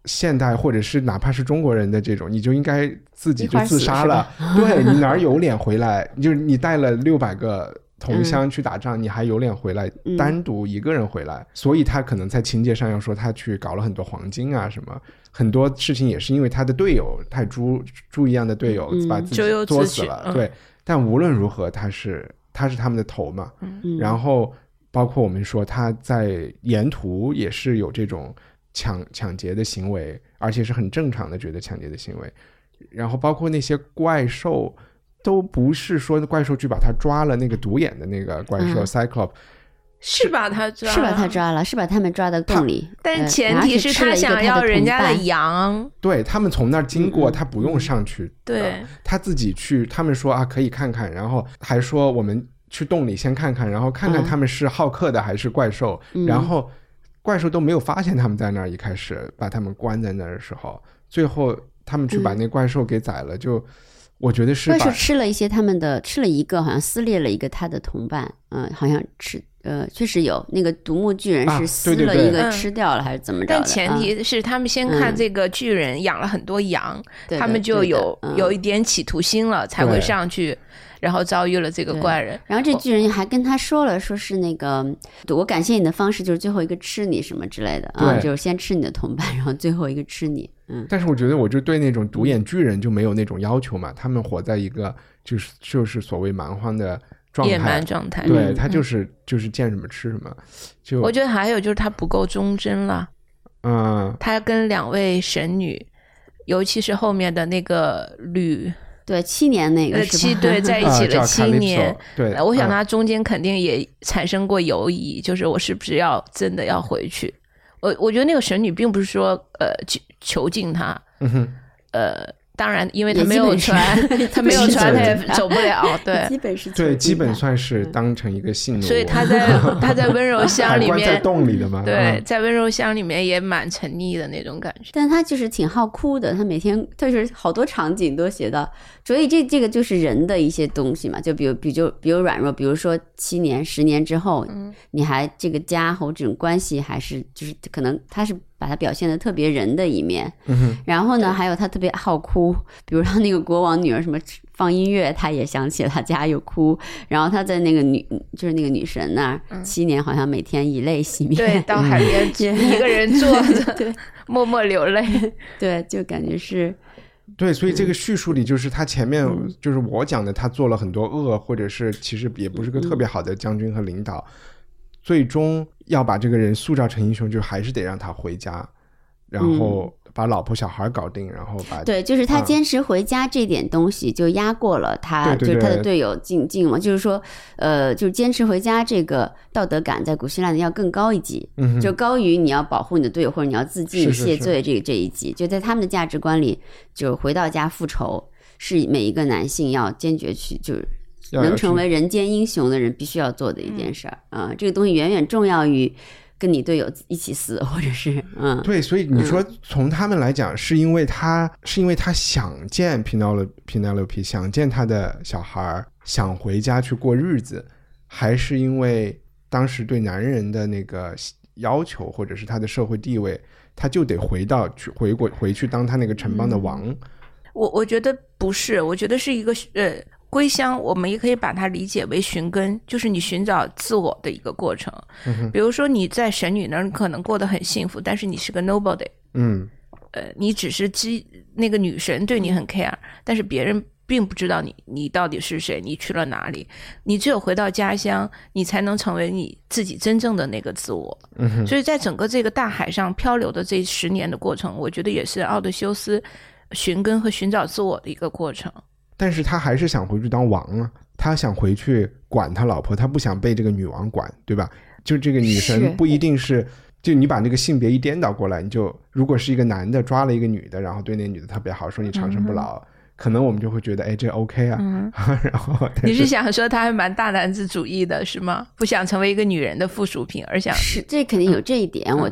现代或者是哪怕是中国人的这种，你就应该自己就自杀了。对，你哪有脸回来？就是你带了六百个同乡去打仗、嗯、你还有脸回来单独一个人回来、嗯、所以他可能在情节上要说他去搞了很多黄金啊什么，很多事情也是因为他的队友太猪猪一样的队友把自己作死了、嗯、对，但无论如何他是他是他们的头嘛、嗯、然后包括我们说他在沿途也是有这种抢抢劫的行为，而且是很正常的觉得抢劫的行为，然后包括那些怪兽都不是说怪兽去把他抓了，那个独眼的那个怪兽、嗯、Cyclops 是把他抓了， 是把他抓了，是把他们抓到洞里， 但前提是他想要人家的羊， 对，他们从那儿经过、嗯、他不用上去、嗯、 对， 他自己去，他们说啊可以看看，然后还说我们去洞里先看看，然后看看他们是好客的还是怪兽、嗯、然后怪兽都没有发现他们在那儿，一开始把他们关在那儿的时候，最后他们去把那怪兽给宰了、嗯、就我觉得是怪兽吃了一些他们的，吃了一个好像撕裂了一个他的同伴，嗯，好像吃呃确实有那个独目巨人是撕了一个吃掉了、啊、对对对还是怎么着的， 但前提是他们先看这个巨人养了很多羊、嗯、他们就有对对对、嗯、 有一点企图心了才会上去，然后遭遇了这个怪人， 然后这巨人还跟他说了，说是那个我感谢你的方式就是最后一个吃你什么之类的啊，就是先吃你的同伴，然后最后一个吃你。嗯， 但是我觉得我就对那种独眼巨人就没有那种要求嘛，他们活在一个就是就是所谓蛮荒的状态， 野蛮状态， 对，他就是、嗯、就是见什么吃什么。就我觉得还有就是他不够忠贞了， 嗯， 他跟两位神女，尤其是后面的那个吕。 对，七年那个七对在一起了七年、 啊、对， 我想他中间肯定也产生过犹疑、嗯、就是我是不是要真的要回去，我我觉得那个神女并不是说呃囚禁他、 嗯、哼呃当然因为他没有船他没有船他也走不了，对， 基本是对，基本算是当成一个信奴、嗯、 所以他在他在温柔乡里面在洞里的嘛， 对、 嗯、 在温柔乡里面也蛮沉溺的那种感觉， 但他就是挺好哭的，他每天就是好多场景都写到，所以这这个就是人的一些东西嘛，就比如比如比如软弱，比如说七年十年之后、嗯、你还这个家和这种关系还是就是可能他是把他表现的特别人的一面、 嗯、 然后呢还有他特别好哭，比如让那个国王女儿什么放音乐他也想起了他家又哭，然后他在那个女就是那个女神那儿、嗯、七年好像每天以泪洗面， 对，到海边一个人坐着对默默流泪， 对，就感觉是对，所以这个叙述里就是他前面就是我讲的他做了很多恶，或者是其实也不是个特别好的将军和领导、嗯、最终要把这个人塑造成英雄，就还是得让他回家，然后把老婆小孩搞定，然后把对，就是他坚持回家这点东西就压过了他、嗯、就是他的队友进进嘛，就是说呃，就是坚持回家这个道德感在古希腊的要更高一级、嗯、就高于你要保护你的队友或者你要自尽谢罪这这一级，就在他们的价值观里，就回到家复仇是每一个男性要坚决去就是能成为人间英雄的人必须要做的一件事儿啊、嗯，这个东西远远重要于跟你队友一起死，或者是嗯， 对，所以你说从他们来讲，是因为他、嗯、是因为他想见 Penelope， 想见他的小孩，想回家去过日子，还是因为当时对男人的那个要求，或者是他的社会地位，他就得回到去回过回去当他那个城邦的王？嗯、 我我觉得不是，我觉得是一个呃。归乡我们也可以把它理解为寻根，就是你寻找自我的一个过程、嗯、比如说你在神女那儿可能过得很幸福，但是你是个 nobody， 嗯， 呃，你只是基那个女神对你很 care， 但是别人并不知道你你到底是谁，你去了哪里，你只有回到家乡你才能成为你自己真正的那个自我、嗯、所以在整个这个大海上漂流的这十年的过程，我觉得也是奥德修斯寻根和寻找自我的一个过程， 但是他还是想回去当王啊，他想回去管他老婆，他不想被这个女王管，对吧？就这个女神不一定是，就你把这个性别一颠倒过来，你就如果是一个男的抓了一个女的，然后对那个女的特别好，说你长生不老、嗯、可能我们就会觉得哎这 OK 啊、嗯、然后你是想说他还蛮大男子主义的是吗？不想成为一个女人的附属品，而想是这肯定有这一点、嗯、我觉得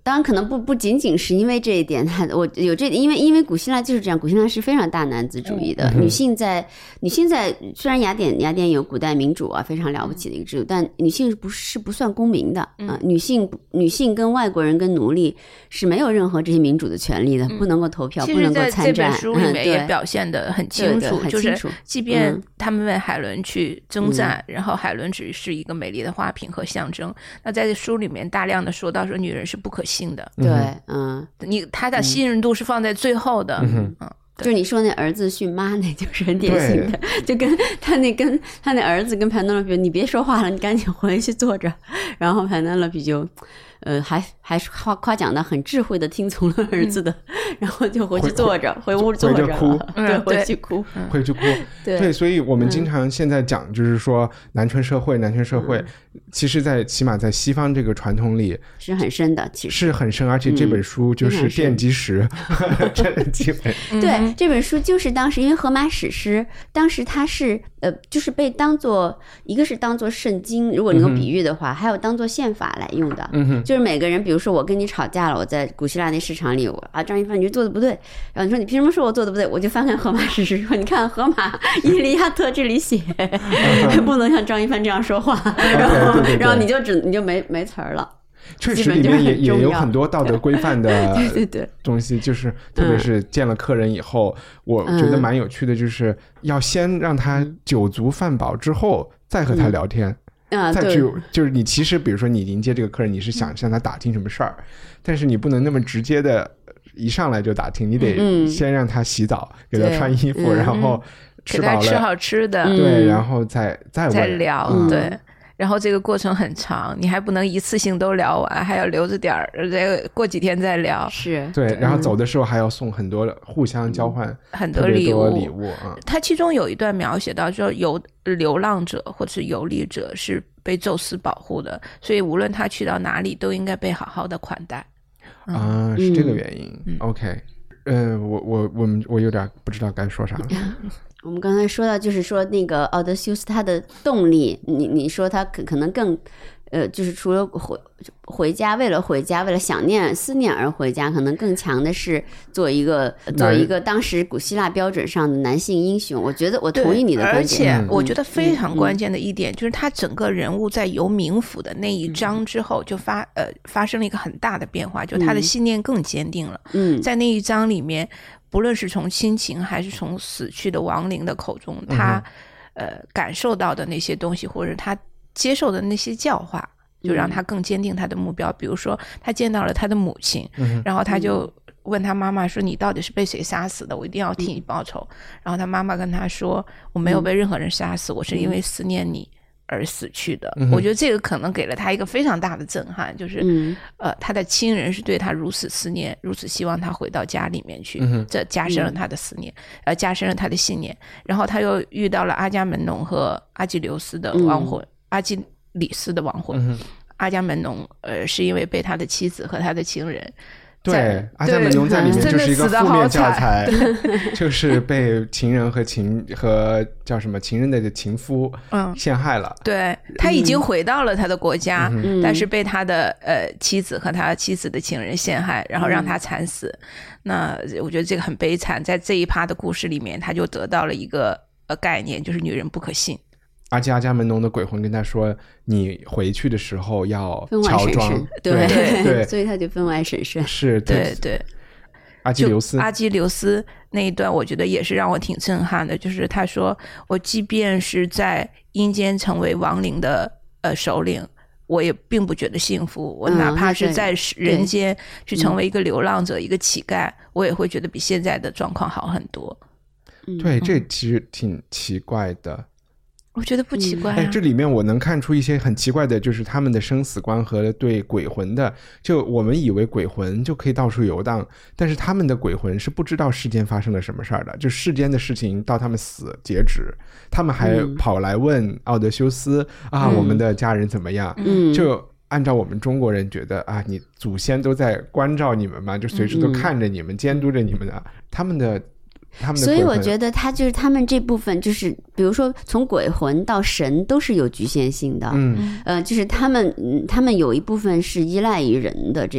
当然可能不不仅仅是因为这一点，我有这因为因为古希腊就是这样，古希腊是非常大男子主义的，嗯、女性在女性在虽然雅典雅典有古代民主啊，非常了不起的一个制度，但女性不是不算公民的啊、呃，女性女性跟外国人跟奴隶是没有任何这些民主的权利的，嗯、不能够投票，不能够参战。 这本书里面也表现得很清楚， 嗯、 就是即便他们为海伦去征战，嗯、然后海伦只是一个美丽的花瓶和象征，那在这书里面大量的说到说女人是不可信的， 对，嗯， 你他的信任度是放在最后的， 嗯嗯， 就是你说那儿子训妈，那就是很典型的，就跟他那跟他那儿子跟潘多拉比，你别说话了，你赶紧回去坐着，然后潘多拉比就。呃，还还是夸夸奖的很智慧的听从了儿子的，嗯、然后就回去坐着，回屋坐着， 哭， 对，回去哭， 嗯、回去哭， 对, 对，所以我们经常现在讲，就是说男权社会，男权社会，嗯、其实在起码在西方这个传统里是很深的，其实是很深，而且这本书就是奠基石，嗯、这基本对这本书就是当时因为荷马史诗，当时它是呃，就是被当做一个是当做圣经，如果能够比喻的话，嗯、还有当做宪法来用的， 嗯哼。 就是每个人，比如说我跟你吵架了，我在古希腊那市场里，我啊张一帆你就做的不对，然后你说你凭什么说我做的不对？我就翻看荷马史诗说，你看荷马《伊利亚特》这里写，不能像张一帆这样说话，然后对对对对然后你就只你就没没词儿了。 确实里面也也有很多道德规范的对对对东西，就是特别是见了客人以后，我觉得蛮有趣的，就是要先让他酒足饭饱之后再和他聊天。 啊， 再去就是你其实比如说你迎接这个客人，你是想向他打听什么事儿，嗯、但是你不能那么直接的一上来就打听，你得先让他洗澡，嗯、给他穿衣服，然后吃饱了给他吃好吃的， 对，然后再再再聊， 嗯、 对。然后这个过程很长，你还不能一次性都聊完，还要留着点儿，再过几天再聊。 是对，然后走的时候还要送很多，互相交换很多礼物。 礼物啊， 他其中有一段描写到，说游流浪者或者是游历者是被宙斯保护的，所以无论他去到哪里，都应该被好好的款待。 嗯、啊，是这个原因。 嗯、 OK，呃，我我我们我有点不知道该说啥了。 我们刚才说到，就是说那个奥德修斯他的动力，你你说他可可能更，呃，就是除了回回家，为了回家，为了想念思念而回家，可能更强的是做一个做一个当时古希腊标准上的男性英雄。我觉得我同意你的观点， 而且我觉得非常关键的一点、嗯、就是他整个人物在游冥府的那一章之后，就发呃发生了一个很大的变化，就他的信念更坚定了。嗯，在那一章里面。不论是从亲情还是从死去的亡灵的口中，他、嗯、呃感受到的那些东西，或者他接受的那些教化，就让他更坚定他的目标。嗯、比如说他见到了他的母亲、嗯、然后他就问他妈妈说，你到底是被谁杀死的，我一定要替你报仇、嗯、然后他妈妈跟他说，我没有被任何人杀死、嗯、我是因为思念你而死去的、嗯、我觉得这个可能给了他一个非常大的震撼，就是、嗯、呃，他的亲人是对他如此思念，如此希望他回到家里面去、嗯、这加深了他的思念、嗯、呃，加深了他的信念。然后他又遇到了阿伽门农和阿基琉斯的亡魂、嗯、阿基里斯的亡魂、嗯、阿伽门农呃，是因为被他的妻子和他的情人对，阿伽门农在里面就是一个负面教材，就是被情人和情和叫什么情人的情夫陷害了。 嗯、对，他已经回到了他的国家，嗯、但是被他的呃妻子和他妻子的情人陷害，然后让他惨死。嗯、那我觉得这个很悲惨，在这一趴的故事里面，他就得到了一个呃概念，就是女人不可信。 而且阿伽门农的鬼魂跟他说，你回去的时候要乔装， 对对对， 所以他就分外审慎。 是， 对对。 阿基琉斯， 阿基琉斯那一段，我觉得也是让我挺震撼的。就是他说，我即便是在阴间成为亡灵的呃首领，我也并不觉得幸福。我哪怕是在人间去成为一个流浪者、嗯、一个乞丐，我也会觉得比现在的状况好很多。 对，这其实挺奇怪的。 我觉得不奇怪、啊哎，这里面我能看出一些很奇怪的，就是他们的生死观和对鬼魂的，就我们以为鬼魂就可以到处游荡，但是他们的鬼魂是不知道世间发生了什么事儿的，就世间的事情到他们死截止，他们还跑来问奥德修斯、嗯、啊，我们的家人怎么样？嗯，就按照我们中国人觉得啊，你祖先都在关照你们嘛，就随时都看着你们、嗯、监督着你们的，他们的。 所以我觉得他就是他们这部分就是比如说从鬼魂到神都是有局限性的，嗯，呃，就是他们他们有一部分是依赖于人的这个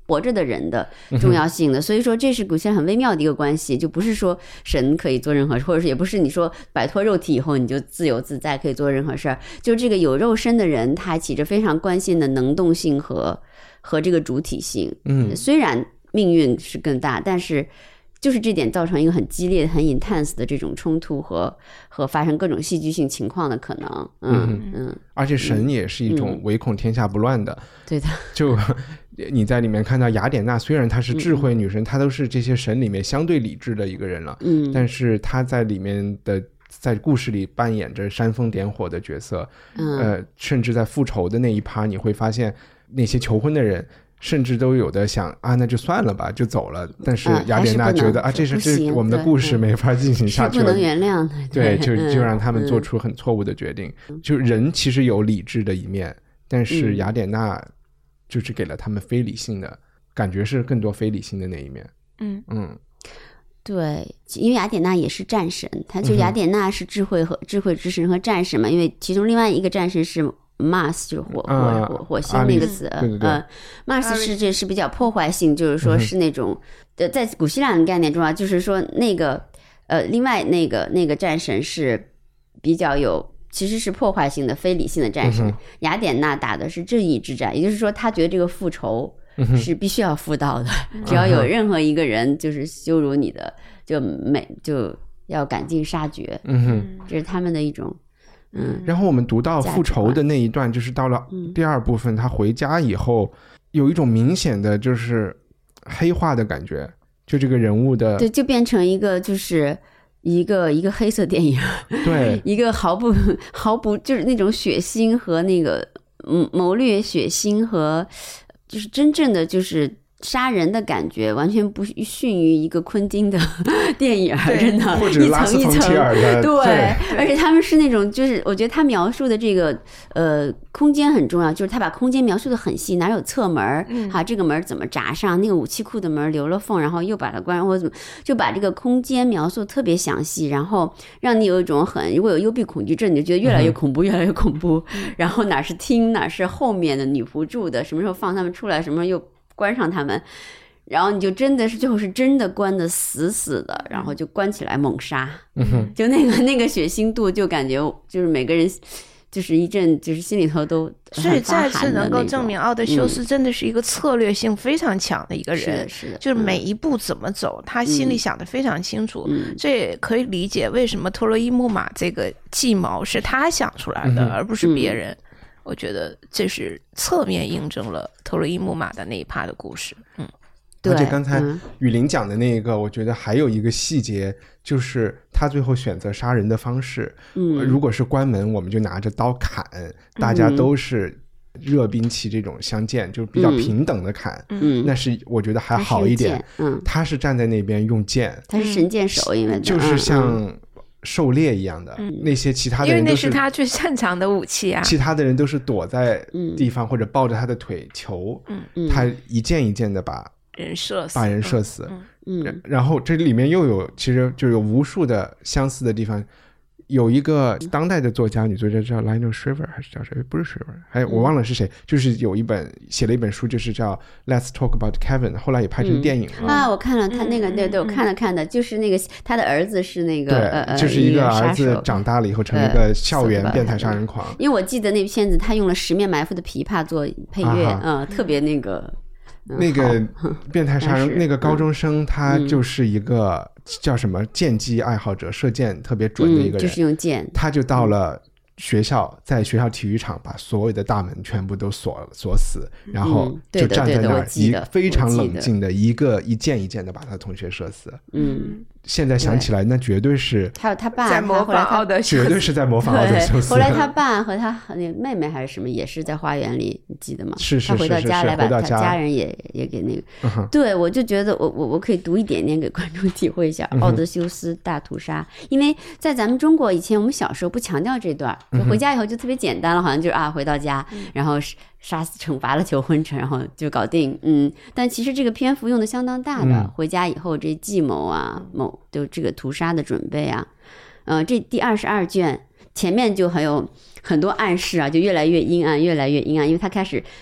活着的人的重要性的。所以说这是古希腊很微妙的一个关系，就不是说神可以做任何事，或者是也不是你说摆脱肉体以后你就自由自在可以做任何事儿，就这个有肉身的人他起着非常关键的能动性和和这个主体性。嗯，虽然命运是更大，但是就是这点造成一个很激烈很 intense 的这种冲突和和发生各种戏剧性情况的可能。嗯嗯， 而且神也是一种唯恐天下不乱的。 嗯、对的， 就你在里面看到雅典娜，虽然她是智慧女神，嗯、她都是这些神里面相对理智的一个人了。嗯，但是她在里面的在故事里扮演着煽风点火的角色。嗯，呃，甚至在复仇的那一趴，你会发现那些求婚的人。甚至都有的想啊，那就算了吧，就走了。但是雅典娜觉得 啊, 啊，这是这我们的故事没法进行下去了， 是不能原谅的。 对，就就让他们做出很错误的决定。嗯、就人其实有理智的一面，但是雅典娜就是给了他们非理性的、嗯、感觉，是更多非理性的那一面。嗯嗯， 对，因为雅典娜也是战神，他就雅典娜是智慧和、嗯、智慧之神和战神嘛，因为其中另外一个战神是。Mars 就是火火火火星那个词， 啊、对对对呃 ，Mars 是这是比较破坏性，就是说是那种，呃、嗯，在古希腊的概念中啊，就是说那个呃，另外那个那个战神是比较有其实是破坏性的、非理性的战神。嗯、雅典娜打的是正义之战，也就是说，他觉得这个复仇是必须要复到的，嗯、只要有任何一个人就是羞辱你的，就每就要赶尽杀绝。嗯哼，这是他们的一种。嗯， 然后我们读到复仇的那一段，就是到了第二部分，他回家以后有一种明显的就是黑化的感觉，就这个人物的， 对，就变成一个就是一个一个黑色电影， 对， 一个毫不毫不就是那种血腥和那个嗯谋略血腥和就是真正的就是杀人的感觉完全不逊于一个昆汀的电影，真的， 或者拉斯冯提尔的， 对，对，而且他们是那种，就是我觉得他描述的这个呃空间很重要，就是他把空间描述的很细，哪有侧门，嗯，哈，这个门怎么扎上，那个武器库的门留了缝，然后又把它关，或者怎么，就把这个空间描述特别详细，然后让你有一种很，如果有幽闭恐惧症，你就觉得越来越恐怖，嗯、越来越恐怖，然后哪是厅，哪是后面的女仆住的，什么时候放他们出来，什么时候又关上他们，然后你就真的是最后是真的关的死死的，然后就关起来猛杀，嗯、就那个那个血腥度，就感觉就是每个人就是一阵就是心里头都所以再次能够证明奥德修斯真的是一个策略性非常强的一个人， 嗯、是的， 就是每一步怎么走，嗯、他心里想得非常清楚，嗯、这也可以理解为什么特洛伊木马这个计谋是他想出来的，嗯、而不是别人。嗯我觉得这是侧面印证了特洛伊木马的那一趴的故事。嗯， 而且刚才雨林讲的那一个，我觉得还有一个细节，就是他最后选择杀人的方式。嗯，如果是关门，我们就拿着刀砍，大家都是热兵器这种相见，就是比较平等的砍。嗯，那是我觉得还好一点。嗯，他是站在那边用剑， 他是神箭手，因为就是像狩猎一样的，嗯、那些其他的人都是因为那是他最擅长的武器啊。 其他的人都是躲在地方，嗯、或者抱着他的腿求，嗯、他一件一件的把人射死， 把人射死。嗯嗯、然后这里面又有其实就有无数的相似的地方。有一个当代的作家，女作家叫 Lionel Shriver 还是叫谁？不是 Shriver， 还有我忘了是谁。就是有一本写了一本书，就是叫 Let's Talk About Kevin， 后来也拍成电影了。 嗯、啊，我看了他那个，对对，我看了看的，就是那个他的儿子是那个， 对， 呃、 就是一个儿子长大了以后成了一个校园变态杀人狂。 因为我记得那片子他用了《十面埋伏》的琵琶做配乐，啊、嗯，特别那个。 那个变态杀人那个高中生，他就是一个叫什么剑击爱好者，射箭特别准的一个人， 嗯、就是用剑。 他就到了学校，在学校体育场把所有的大门全部都锁锁死，然后就站在那儿，一非常冷静的一个一件一件的把他同学射死。嗯，现在想起来，那绝对是还有他爸在模仿奥德修斯， 绝对是在模仿奥德修斯。 后来他爸和他那妹妹还是什么，也是在花园里，你记得吗？ 是是是是， 他回到家来把他家家人也也给那个。嗯、对，我就觉得我我我可以读一点点给观众体会一下奥德修斯大屠杀，嗯、因为在咱们中国以前我们小时候不强调这段，就回家以后就特别简单了，好像就是啊回到家，嗯、然后杀死惩罚了求婚然后就搞定。嗯，但其实这个篇幅用的相当大的，嗯、回家以后这计谋啊，谋就这个屠杀的准备啊，呃，这第二十二卷前面就很有很多暗示啊，就越来越阴暗，越来越阴暗，因为他开始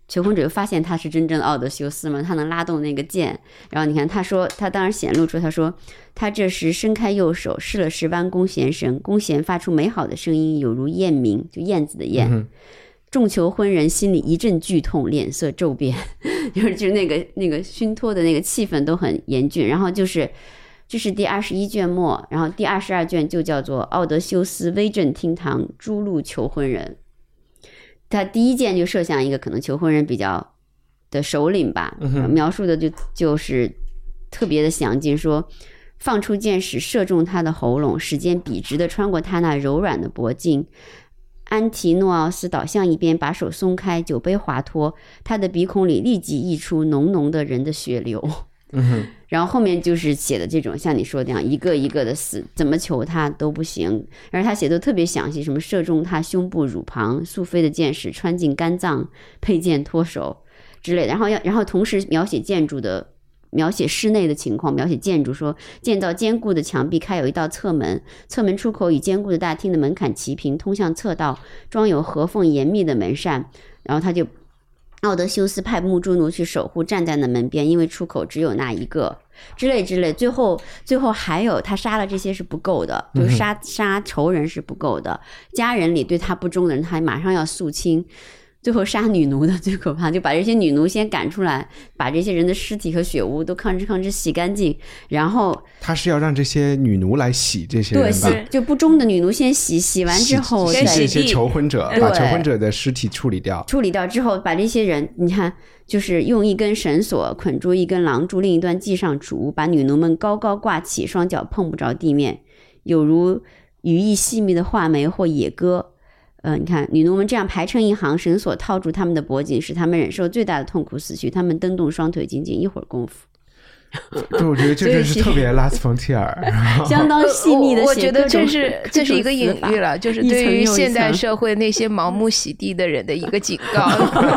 求婚者又发现他是真正的奥德修斯嘛，他能拉动那个剑。然后你看他说，他当然显露出他说，他这时伸开右手试了试弯弓弦绳，弓弦发出美好的声音，有如燕鸣，就燕子的燕。嗯，众求婚人心里一阵剧痛，脸色骤变，就是就是那个那个熏托的那个气氛都很严峻。然后就是这是第二十一卷末，然后第二十二卷就叫做奥德修斯威震厅堂诛戮求婚人。他第一件就设想一个可能求婚人比较的首领吧，嗯、描述的就就是特别的详尽，说放出箭矢射中他的喉咙，时间笔直的穿过他那柔软的脖颈。安提诺奥斯倒向一边，把手松开，酒杯滑脱，他的鼻孔里立即溢出浓浓的人的血流。嗯，然后后面就是写的这种像你说的这样一个一个的死，怎么求他都不行。而他写的特别详细，什么射中他胸部乳旁，速飞的箭矢穿进肝脏，佩剑脱手之类的。然后要然后同时描写建筑的。描写室内的情况，描写建筑，说建造坚固的墙壁，开有一道侧门，侧门出口与坚固的大厅的门槛齐平，通向侧道，装有合缝严密的门扇。然后他就奥德修斯派穆朱奴去守护，站在那门边，因为出口只有那一个，之类之类。最后最后还有他杀了这些是不够的，就是杀杀仇人是不够的，家人里对他不忠的人他马上要肃清。最后杀女奴的最可怕，就把这些女奴先赶出来，把这些人的尸体和血污都吭哧吭哧洗干净。然后他是要让这些女奴来洗这些人吧？ 对，就不忠的女奴先洗，洗完之后洗这些求婚者，把求婚者的尸体处理掉。 处理掉之后，把这些人，你看，就是用一根绳索捆住一根廊柱，另一端系上主，把女奴们高高挂起，双脚碰不着地面，有如羽翼细密的画眉或野鸽。呃，你看，女奴们这样排成一行，绳索套住他们的脖颈，使他们忍受最大的痛苦死去。他们蹬动双腿，仅仅一会儿功夫。 就我觉得这真是特别拉斯冯提尔， 相当细腻的写。 我觉得这是这是一个隐喻了，就是对于现代社会那些盲目洗地的人的一个警告。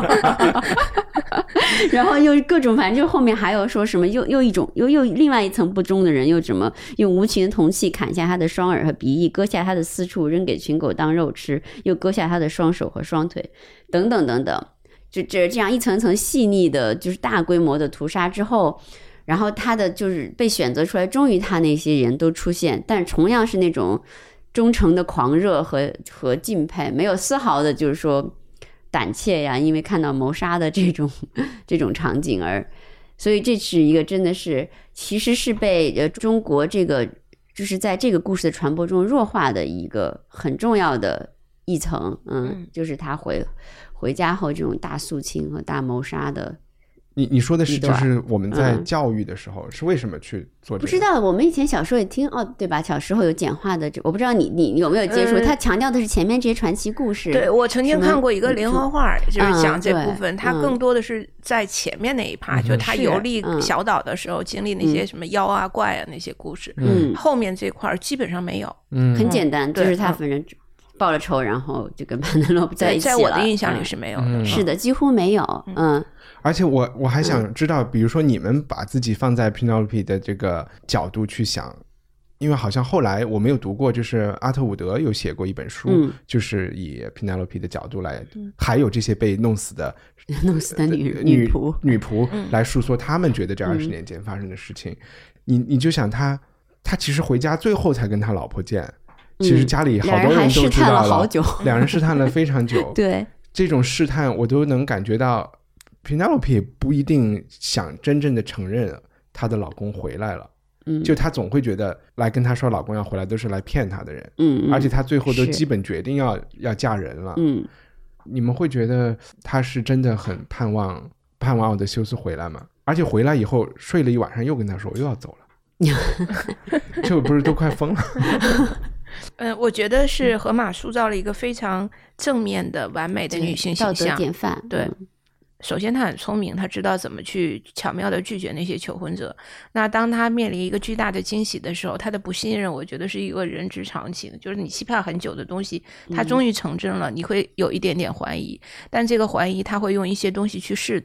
然后又各种，反正就后面还有说什么又又一种又又另外一层不忠的人，又怎么用无情的铜器砍下他的双耳和鼻翼，割下他的私处扔给群狗当肉吃，又割下他的双手和双腿，等等等等。就这这样一层层细腻的，就是大规模的屠杀之后，然后他的就是被选择出来，终于他那些人都出现，但同样是那种忠诚的狂热和和敬佩，没有丝毫的就是说胆怯呀，因为看到谋杀的这种这种场景而，所以这是一个真的是其实是被呃中国这个就是在这个故事的传播中弱化的一个很重要的一层，嗯，就是他回回家后这种大肃清和大谋杀的。 你你说的是就是我们在教育的时候、嗯、是为什么去做这个？ 不知道，我们以前小时候也听哦，对吧？小时候有简化的，我不知道你你有没有接触、嗯、他强调的是前面这些传奇故事。 对，我曾经看过一个连环画，就是讲这部分、嗯、他更多的是在前面那一趴、嗯、就是他游历小岛的时候、嗯、经历那些什么妖啊怪啊那些故事，嗯，后面这块基本上没有， 嗯，很简单，就是他反正报了仇，然后就跟潘德洛普在一起了。 在我的印象里是没有的、嗯、 是的，几乎没有。嗯， 而且我我还想知道、嗯、比如说你们把自己放在 Penelope 的这个角度去想，因为好像后来我没有读过，就是阿特伍德有写过一本书、嗯、就是以 Penelope 的角度来、嗯、还有这些被弄死的弄死的女女仆女仆来述说他们觉得这二十年间发生的事情、嗯、你你就想他他其实回家最后才跟他老婆见，其实家里好多人都知道了， 两人还试探了好久， 两人试探了非常久。 对， 这种试探我都能感觉到 Penelope 不一定想真正的承认她的老公回来了，嗯，就她总会觉得来跟她说老公要回来都是来骗她的人，嗯，而且她最后都基本决定要要嫁人了，嗯，你们会觉得她是真的很盼望盼望奥德修斯回来吗？而且回来以后睡了一晚上又跟她说我又要走了，这不是都快疯了？ 呃，我觉得是荷马塑造了一个非常正面的完美的女性形象， 道德典范。 对，首先她很聪明，她知道怎么去巧妙的拒绝那些求婚者。那当她面临一个巨大的惊喜的时候，她的不信任我觉得是一个人之常情，就是你期盼很久的东西它终于成真了、嗯、你会有一点点怀疑，但这个怀疑她会用一些东西去试探，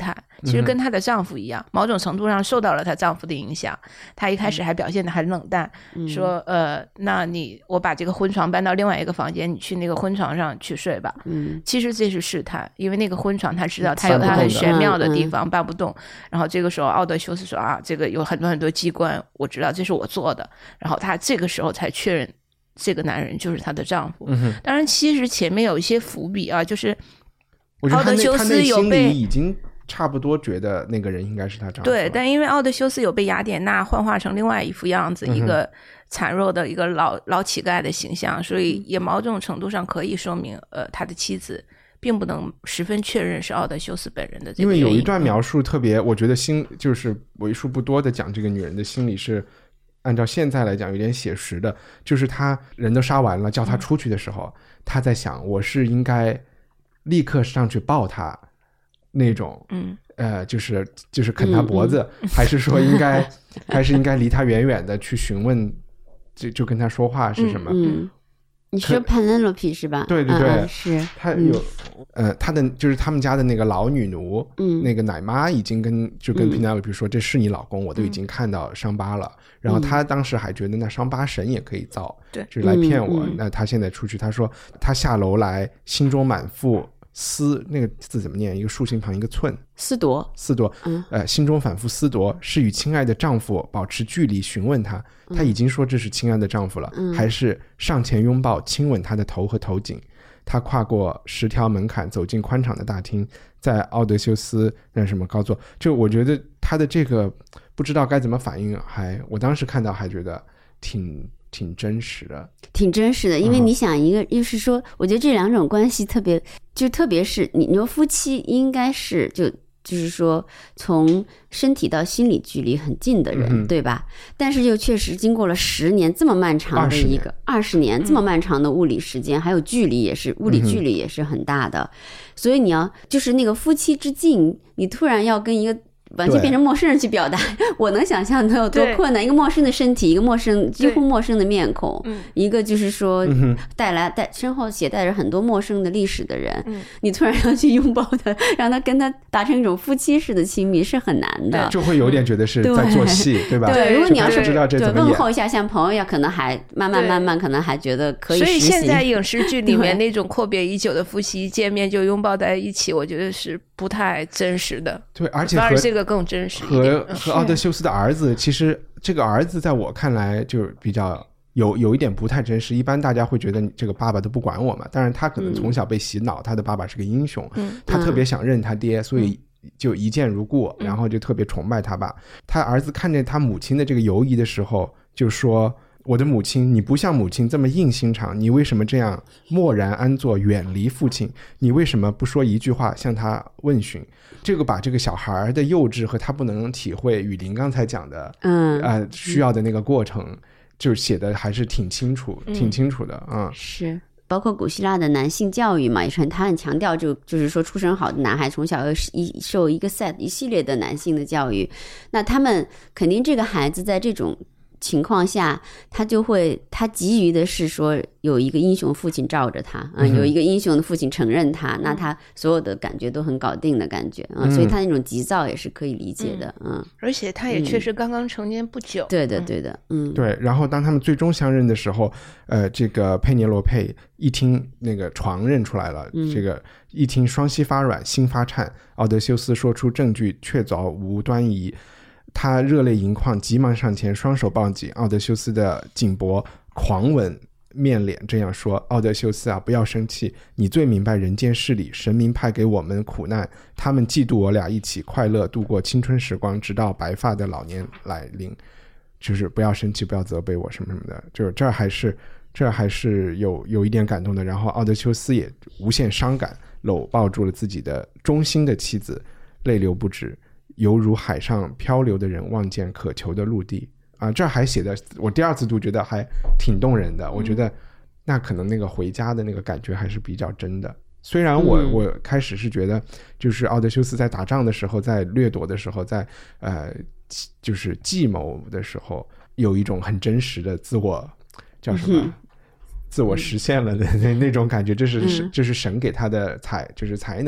其实跟她的丈夫一样、嗯、某种程度上受到了她丈夫的影响。她一开始还表现得很冷淡、嗯、说呃，那你我把这个婚床搬到另外一个房间，你去那个婚床上去睡吧。嗯，其实这是试探，因为那个婚床她知道她有她很玄妙的地方搬不动、嗯嗯、然后这个时候奥德修斯说啊，这个有很多很多机关，我知道这是我做的，然后她这个时候才确认这个男人就是她的丈夫、嗯、当然其实前面有一些伏笔啊，就是奥德修斯有被已经差不多觉得那个人应该是他丈夫， 对，但因为奥德修斯有被雅典娜幻化成另外一副样子、嗯、一个孱弱的一个老老乞丐的形象，所以也某种程度上可以说明呃，他的妻子并不能十分确认是奥德修斯本人的这个原因。 因为有一段描述特别我觉得心就是为数不多的讲这个女人的心理是按照现在来讲有点写实的，就是他人都杀完了叫他出去的时候、嗯、他在想我是应该立刻上去抱他那种嗯呃就是就是啃他脖子、嗯、还是说应该还是应该离他远远的去询问就就跟他说话是什么。嗯嗯， 你说 Penelope 是吧？ 对对对、嗯、 是他有、嗯、呃他的就是他们家的那个老女奴、嗯、那个奶妈已经跟就跟 Penelope 说、嗯、这是你老公，我都已经看到伤疤了、嗯、然后他当时还觉得那伤疤神也可以造，对，就是来骗我、嗯、那他现在出去他说他下楼来心中满腹思，那个字怎么念？一个竖心旁一个寸， 思夺思夺、嗯、呃，心中反复思夺，是与亲爱的丈夫保持距离询问他，他已经说这是亲爱的丈夫了、嗯、还是上前拥抱亲吻他的头和头颈。他跨过十条门槛走进宽敞的大厅，在奥德修斯那什么高座，就我觉得他的这个不知道该怎么反应，还我当时看到还觉得挺挺真实的挺真实的。因为你想一个又是说我觉得这两种关系特别就特别是你说夫妻应该是就就是说从身体到心理距离很近的人、嗯、对吧，但是又确实经过了十年这么漫长的一个二十年这么漫长的物理时间、嗯、还有距离也是物理距离也是很大的、嗯、所以你要就是那个夫妻之近你突然要跟一个完全变成陌生人去表达，我能想象它有多困难。一个陌生的身体，一个陌生几乎陌生的面孔，一个就是说带来带身后携带着很多陌生的历史的人、嗯、你突然要去拥抱他，让他跟他达成一种夫妻式的亲密是很难的， 就会有点觉得是在做戏 对, 对吧？ 对，如果你要是知道这怎么演问候一下像朋友呀，可能还慢慢慢慢可能还觉得可以实行。 所以现在影视剧里面那种阔别已久的夫妻见面就拥抱在一起，我觉得是不太真实的。 对，而且和这个更真实一点。 和和奥德修斯的儿子，其实这个儿子在我看来就比较有有一点不太真实。一般大家会觉得你这个爸爸都不管我嘛，当然他可能从小被洗脑、嗯、他的爸爸是个英雄、嗯、他特别想认他爹、嗯、所以就一见如故、嗯、然后就特别崇拜他爸。他儿子看见他母亲的这个犹疑的时候就说，我的母亲，你不像母亲这么硬心肠，你为什么这样默然安坐远离父亲？你为什么不说一句话向他问询？这个把这个小孩的幼稚和他不能体会雨林刚才讲的嗯呃需要的那个过程就写的还是挺清楚、嗯、挺清楚的啊、嗯。 是包括古希腊的男性教育嘛，也是很他很强调就就是说出生好的男孩从小要一受一个 set 一系列的男性的教育，那他们肯定这个孩子在这种情况下他就会他急于的是说有一个英雄父亲罩着他、嗯、有一个英雄的父亲承认他、嗯、那他所有的感觉都很搞定的感觉、嗯、所以他那种急躁也是可以理解的。 嗯, 嗯而且他也确实刚刚成年不久、 嗯、对的对的嗯对。然后当他们最终相认的时候呃，这个佩涅罗佩一听那个床认出来了、嗯、这个一听双膝发软心发颤，奥德修斯说出证据确凿无端疑，他热泪盈眶，急忙上前，双手抱紧奥德修斯的颈脖，狂吻面脸，这样说：奥德修斯啊，不要生气，你最明白人间事理，神明派给我们苦难，他们嫉妒我俩一起快乐度过青春时光，直到白发的老年来临，就是不要生气，不要责备我什么什么的，就是这还是这还是有有一点感动的。然后奥德修斯也无限伤感，搂抱住了自己的忠心的妻子，泪流不止，犹如海上漂流的人望见渴求的陆地啊，这还写的我第二次读觉得还挺动人的。我觉得那可能那个回家的那个感觉还是比较真的。虽然我、嗯、我开始是觉得就是奥德修斯在打仗的时候，在掠夺的时候，在呃就是计谋的时候有一种很真实的自我叫什么、嗯、自我实现了的那那种感觉，这是、嗯、这是神给他的才就是才能，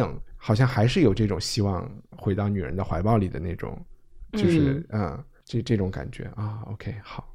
好像还是有这种希望回到女人的怀抱里的那种，就是嗯、呃，这这种感觉啊。OK， 好。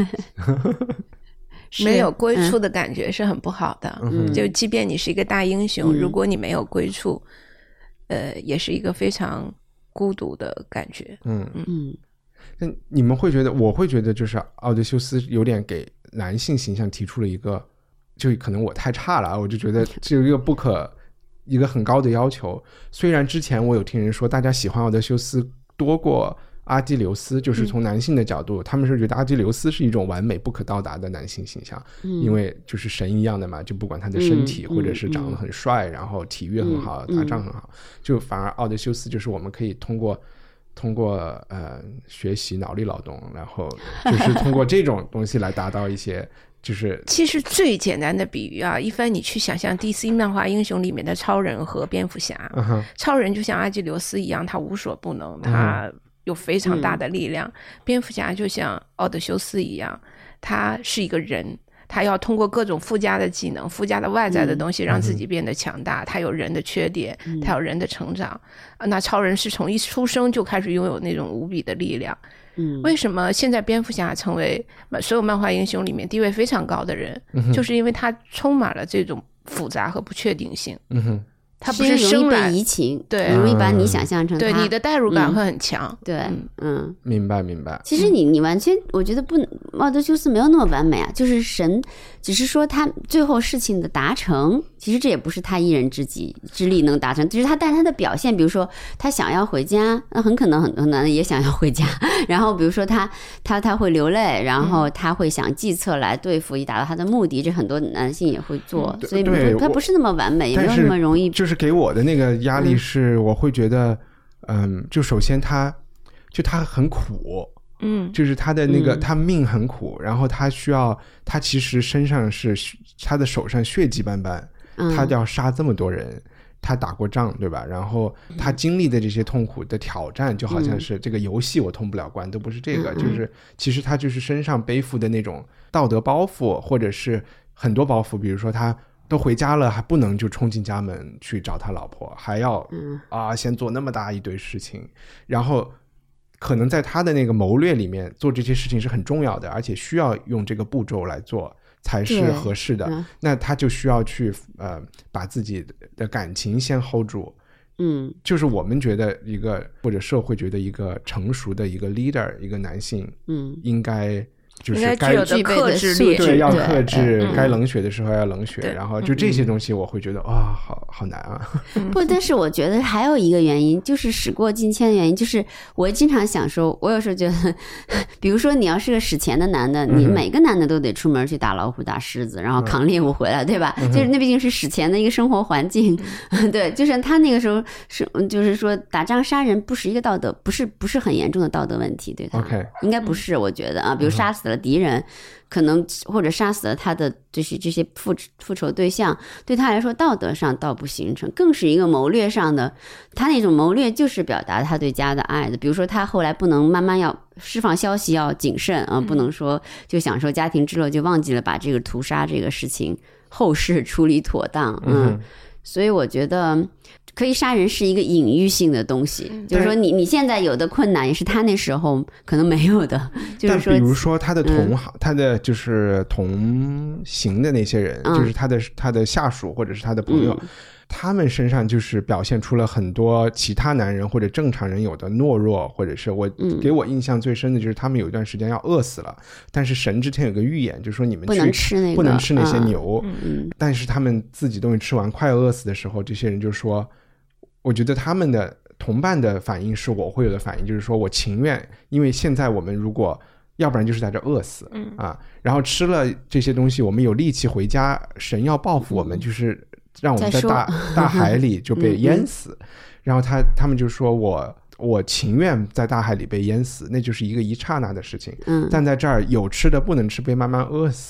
没有归处的感觉是很不好的， 嗯、 就即便你是一个大英雄、 嗯、 如果你没有归处，呃，也是一个非常孤独的感觉。 嗯嗯。 那你们会觉得，我会觉得就是奥德修斯有点给男性形象提出了一个，就可能我太差了，我就觉得这有一个不可一个很高的要求。虽然之前我有听人说大家喜欢奥德修斯多过阿基琉斯，就是从男性的角度、嗯、他们是觉得阿基琉斯是一种完美不可到达的男性形象、嗯、因为就是神一样的嘛，就不管他的身体、嗯、或者是长得很帅、嗯、然后体育很好、嗯、打仗很好、嗯、就反而奥德修斯就是我们可以通过通过呃学习脑力劳动，然后就是通过这种东西来达到一些就是其实最简单的比喻啊，一般你去想象 D C 漫画英雄里面的超人和蝙蝠侠、uh-huh. 超人就像阿基琉斯一样，他无所不能，他有非常大的力量、嗯、蝙蝠侠就像奥德修斯一样，他是一个人，他要通过各种附加的技能附加的外在的东西让自己变得强大、嗯、他有人的缺点、嗯、他有人的成长、嗯、那超人是从一出生就开始拥有那种无比的力量。嗯，为什么现在蝙蝠侠成为所有漫画英雄里面地位非常高的人、嗯、就是因为他充满了这种复杂和不确定性。 嗯哼， 他不是生来容易被移情， 对， 容易把你想象成他， 对，你的代入感会很强、 嗯、对，嗯， 明白明白。 其实你你完全我觉得不，奥德修斯没有那么完美啊，就是神只是说他最后事情的达成，其实这也不是他一人之己之力能达成，就是他但是他的表现，比如说他想要回家，那很可能很多男的也想要回家，然后比如说他他他会流泪，然后他会想计策来对付以达到他的目的，这很多男性也会做、嗯、所以他不是那么完美，也没有那么容易。 就是给我的那个压力是我会觉得 嗯, 嗯就首先他就他很苦，嗯，就是他的那个、嗯、他命很苦，然后他需要他其实身上是他的手上血迹斑斑、嗯、他要杀这么多人，他打过仗对吧，然后他经历的这些痛苦的挑战就好像是这个游戏我通不了关、嗯、都不是这个、嗯、就是其实他就是身上背负的那种道德包袱，或者是很多包袱，比如说他都回家了还不能就冲进家门去找他老婆，还要、嗯、啊先做那么大一堆事情，然后可能在他的那个谋略里面做这些事情是很重要的，而且需要用这个步骤来做才是合适的、嗯、那他就需要去呃把自己的感情先 hold 住。嗯，就是我们觉得一个或者社会觉得一个成熟的一个 leader 一个男性嗯应该就是该具备的素质， 对，要克制，该冷血的时候要冷血，然后就这些东西我会觉得哇、哦，好好难啊。 不，但是我觉得还有一个原因，就是时过境迁的原因，就是我经常想说，我有时候觉得，比如说你要是个史前的男的，你每个男的都得出门去打老虎、打狮子，然后扛猎物回来，对吧？就是那毕竟是史前的一个生活环境，对，就是他那个时候是，就是说打仗杀人不是一个道德，不是不是很严重的道德问题，对他， okay. 应该不是，我觉得啊，比如杀死了敌人，可能或者杀死了他的就是这些复复仇对象，对他来说道德上倒不形成，更是一个谋略上的。他那种谋略就是表达他对家的爱的。比如说他后来不能慢慢要释放消息要谨慎啊，不能说就享受家庭之乐就忘记了把这个屠杀这个事情后事处理妥当。嗯，嗯所以我觉得可以杀人是一个隐喻性的东西，就是说你你现在有的困难也是他那时候可能没有的。就是说， 但比如说他的同行、嗯、他的就是同行的那些人、嗯、就是他的他的下属或者是他的朋友、嗯、他们身上就是表现出了很多其他男人或者正常人有的懦弱，或者是我、嗯、给我印象最深的就是他们有一段时间要饿死了，但是神之前有个预言，就是说你们去不能吃那个不能吃那些牛、 嗯、 但是他们自己东西吃完快要饿死的时候，这些人就说，我觉得他们的同伴的反应是我会有的反应，就是说我情愿，因为现在我们如果要不然就是在这饿死、嗯、啊，然后吃了这些东西我们有力气回家，神要报复我们、嗯、就是让我们在大大海里就被淹死、嗯、然后他他们就说我我情愿在大海里被淹死，那就是一个一刹那的事情、嗯、但在这儿有吃的不能吃，被慢慢饿死，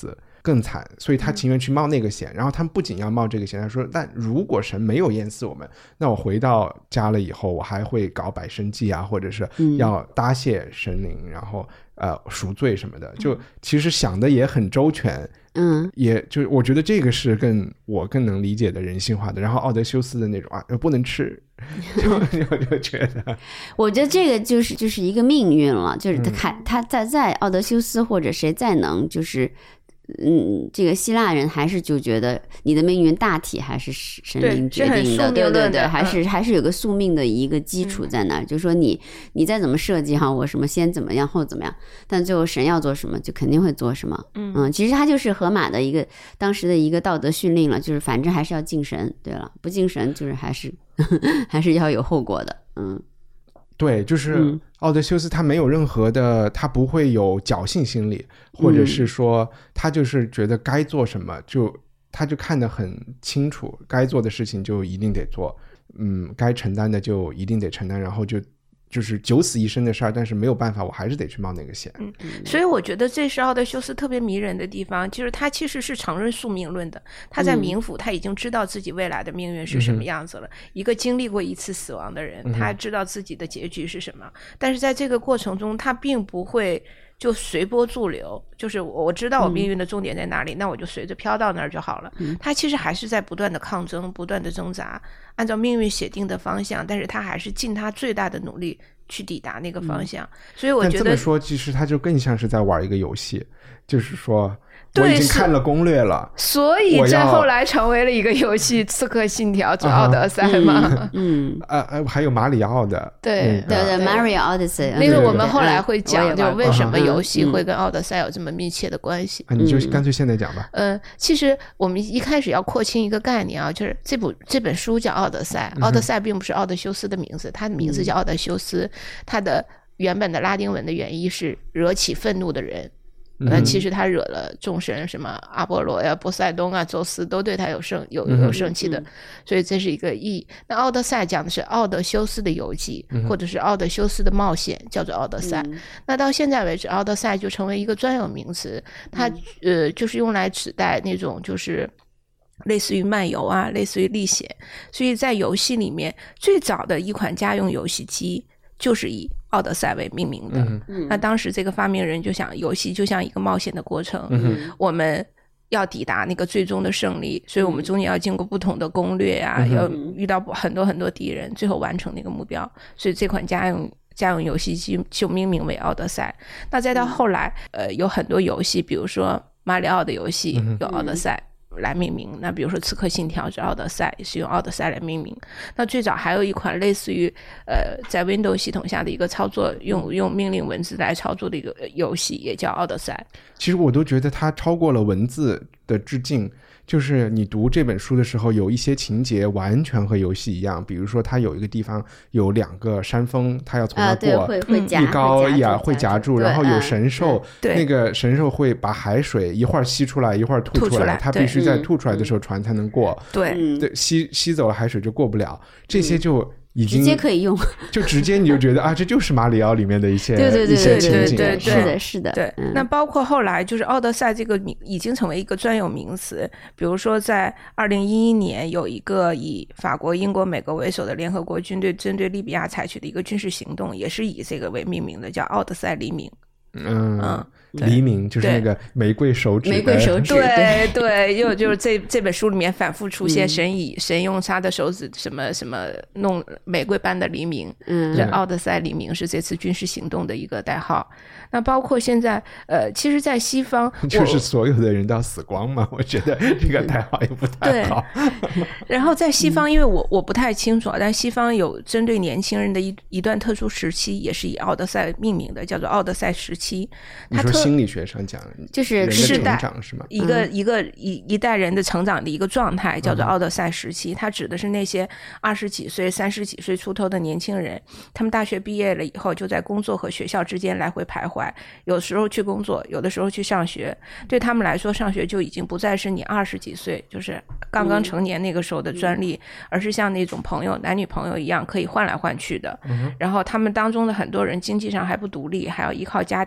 更惨，所以他情愿去冒那个险。然后他们不仅要冒这个险，他说但如果神没有淹死我们，那我回到家了以后我还会搞百生祭啊，或者是要答谢神灵，然后呃赎罪什么的，就其实想的也很周全。 嗯， 也就我觉得这个是更我更能理解的人性化的。然后奥德修斯的那种啊不能吃，就就就觉得， 我觉得这个就是就是一个命运了，就是他、嗯、他在在奥德修斯或者谁再能就是嗯，这个希腊人还是就觉得你的命运大体还是神灵决定的，对对对，还是、嗯、还是有个宿命的一个基础在那儿、嗯、就是说你你再怎么设计哈，我什么先怎么样后怎么样，但最后神要做什么就肯定会做什么。嗯嗯，其实它就是荷马的一个当时的一个道德训令了，就是反正还是要敬神，对了，不敬神就是还是还是要有后果的。嗯。 对，就是奥德修斯他没有任何的，他不会有侥幸心理，或者是说他就是觉得该做什么就他就看得很清楚，该做的事情就一定得做，嗯，该承担的就一定得承担，然后就就是九死一生的事儿，但是没有办法，我还是得去冒那个险。 嗯，所以我觉得这是奥德修斯特别迷人的地方，就是他其实是承认宿命论的。他在冥府，他已经知道自己未来的命运是什么样子了。嗯、一个经历过一次死亡的人，他知道自己的结局是什么。嗯、但是在这个过程中，他并不会就随波逐流，就是我知道我命运的终点在哪里，嗯、那我就随着飘到那儿就好了。嗯、他其实还是在不断的抗争，不断的挣扎，按照命运写定的方向，但是他还是尽他最大的努力去抵达那个方向。嗯、所以我觉得但这么说其实他就更像是在玩一个游戏，就是说我已经看了攻略了， 所以这后来成为了一个游戏《刺客信条》就奥德赛嘛。 嗯， 呃呃，还有马里奥的， 对对对 ，Mario Odyssey， 那个我们后来会讲，就为什么游戏会跟奥德赛有这么密切的关系。 啊，你就干脆现在讲吧。 嗯，其实我们一开始要廓清一个概念啊，就是这部这本书叫《奥德赛》，奥德赛并不是奥德修斯的名字，他的名字叫奥德修斯，他的原本的拉丁文的原意是惹起愤怒的人。那其实他惹了众神，什么阿波罗呀、波塞冬啊、宙斯都对他有生有有生气的，所以这是一个意。那奥德赛讲的是奥德修斯的游记，或者是奥德修斯的冒险，叫做奥德赛。那到现在为止，奥德赛就成为一个专有名词，它呃就是用来指代那种就是类似于漫游啊，类似于历险。所以在游戏里面，最早的一款家用游戏机就是以奥德赛为命名的。嗯、那当时这个发明人就想，游戏就像一个冒险的过程，嗯、我们要抵达那个最终的胜利，所以我们中间要经过不同的攻略啊，嗯、要遇到很多很多敌人，最后完成那个目标。所以这款家用家用游戏机就命名为奥德赛。那再到后来，呃，有很多游戏，比如说马里奥的游戏有奥德赛来命名，那比如说刺客信条是奥德赛，也是用奥德赛来命名。那最早还有一款类似于呃在 Windows 系统下的一个操作，用用命令文字来操作的一个游戏，也叫奥德赛。 其实我都觉得它超过了文字的致敬，就是你读这本书的时候，有一些情节完全和游戏一样。比如说它有一个地方有两个山峰，它要从那过， 啊、会会夹一高一矮会夹住，然后有神兽， 嗯、 那个神兽会把海水一会儿吸出来一会儿吐出来，它必须在吐出来的时候船才能过。 对， 对，吸吸走了海水就过不了。这些就已经直接可以用， 就直接你就觉得啊，这就是马里奥里面的一些对对对一些情景， 对对对， 是的，是的， 对。嗯、那包括后来就是奥德赛这个已经成为一个专有名词，比如说在二零一一年有一个以法国、英国、美国为首的联合国军队针对利比亚采取的一个军事行动，也是以这个为命名的，叫奥德赛黎明。 嗯嗯，黎明就是那个玫瑰手指， 玫瑰手指， 对对，又就是这这本书里面反复出现神以、嗯、神用他的手指什么什么弄玫瑰般的黎明，嗯，这奥德赛黎明是这次军事行动的一个代号。那包括现在呃，其实在西方就是所有的人都要死光嘛，我觉得这个代号也不太好。 然后在西方，因为我我不太清楚，但西方有针对年轻人的一一段特殊时期，也是以奥德赛命名的，叫做奥德赛时期。 你说心理学上讲就是人的成长是吗？ 一个一个一一代人的成长的一个状态叫做奥德赛时期，它指的是那些二十几岁三十几岁出头的年轻人，他们大学毕业了以后就在工作和学校之间来回徘徊，有时候去工作，有的时候去上学。对他们来说，上学就已经不再是你二十几岁就是刚刚成年那个时候的专利，而是像那种朋友男女朋友一样可以换来换去的。然后他们当中的很多人经济上还不独立，还要依靠家庭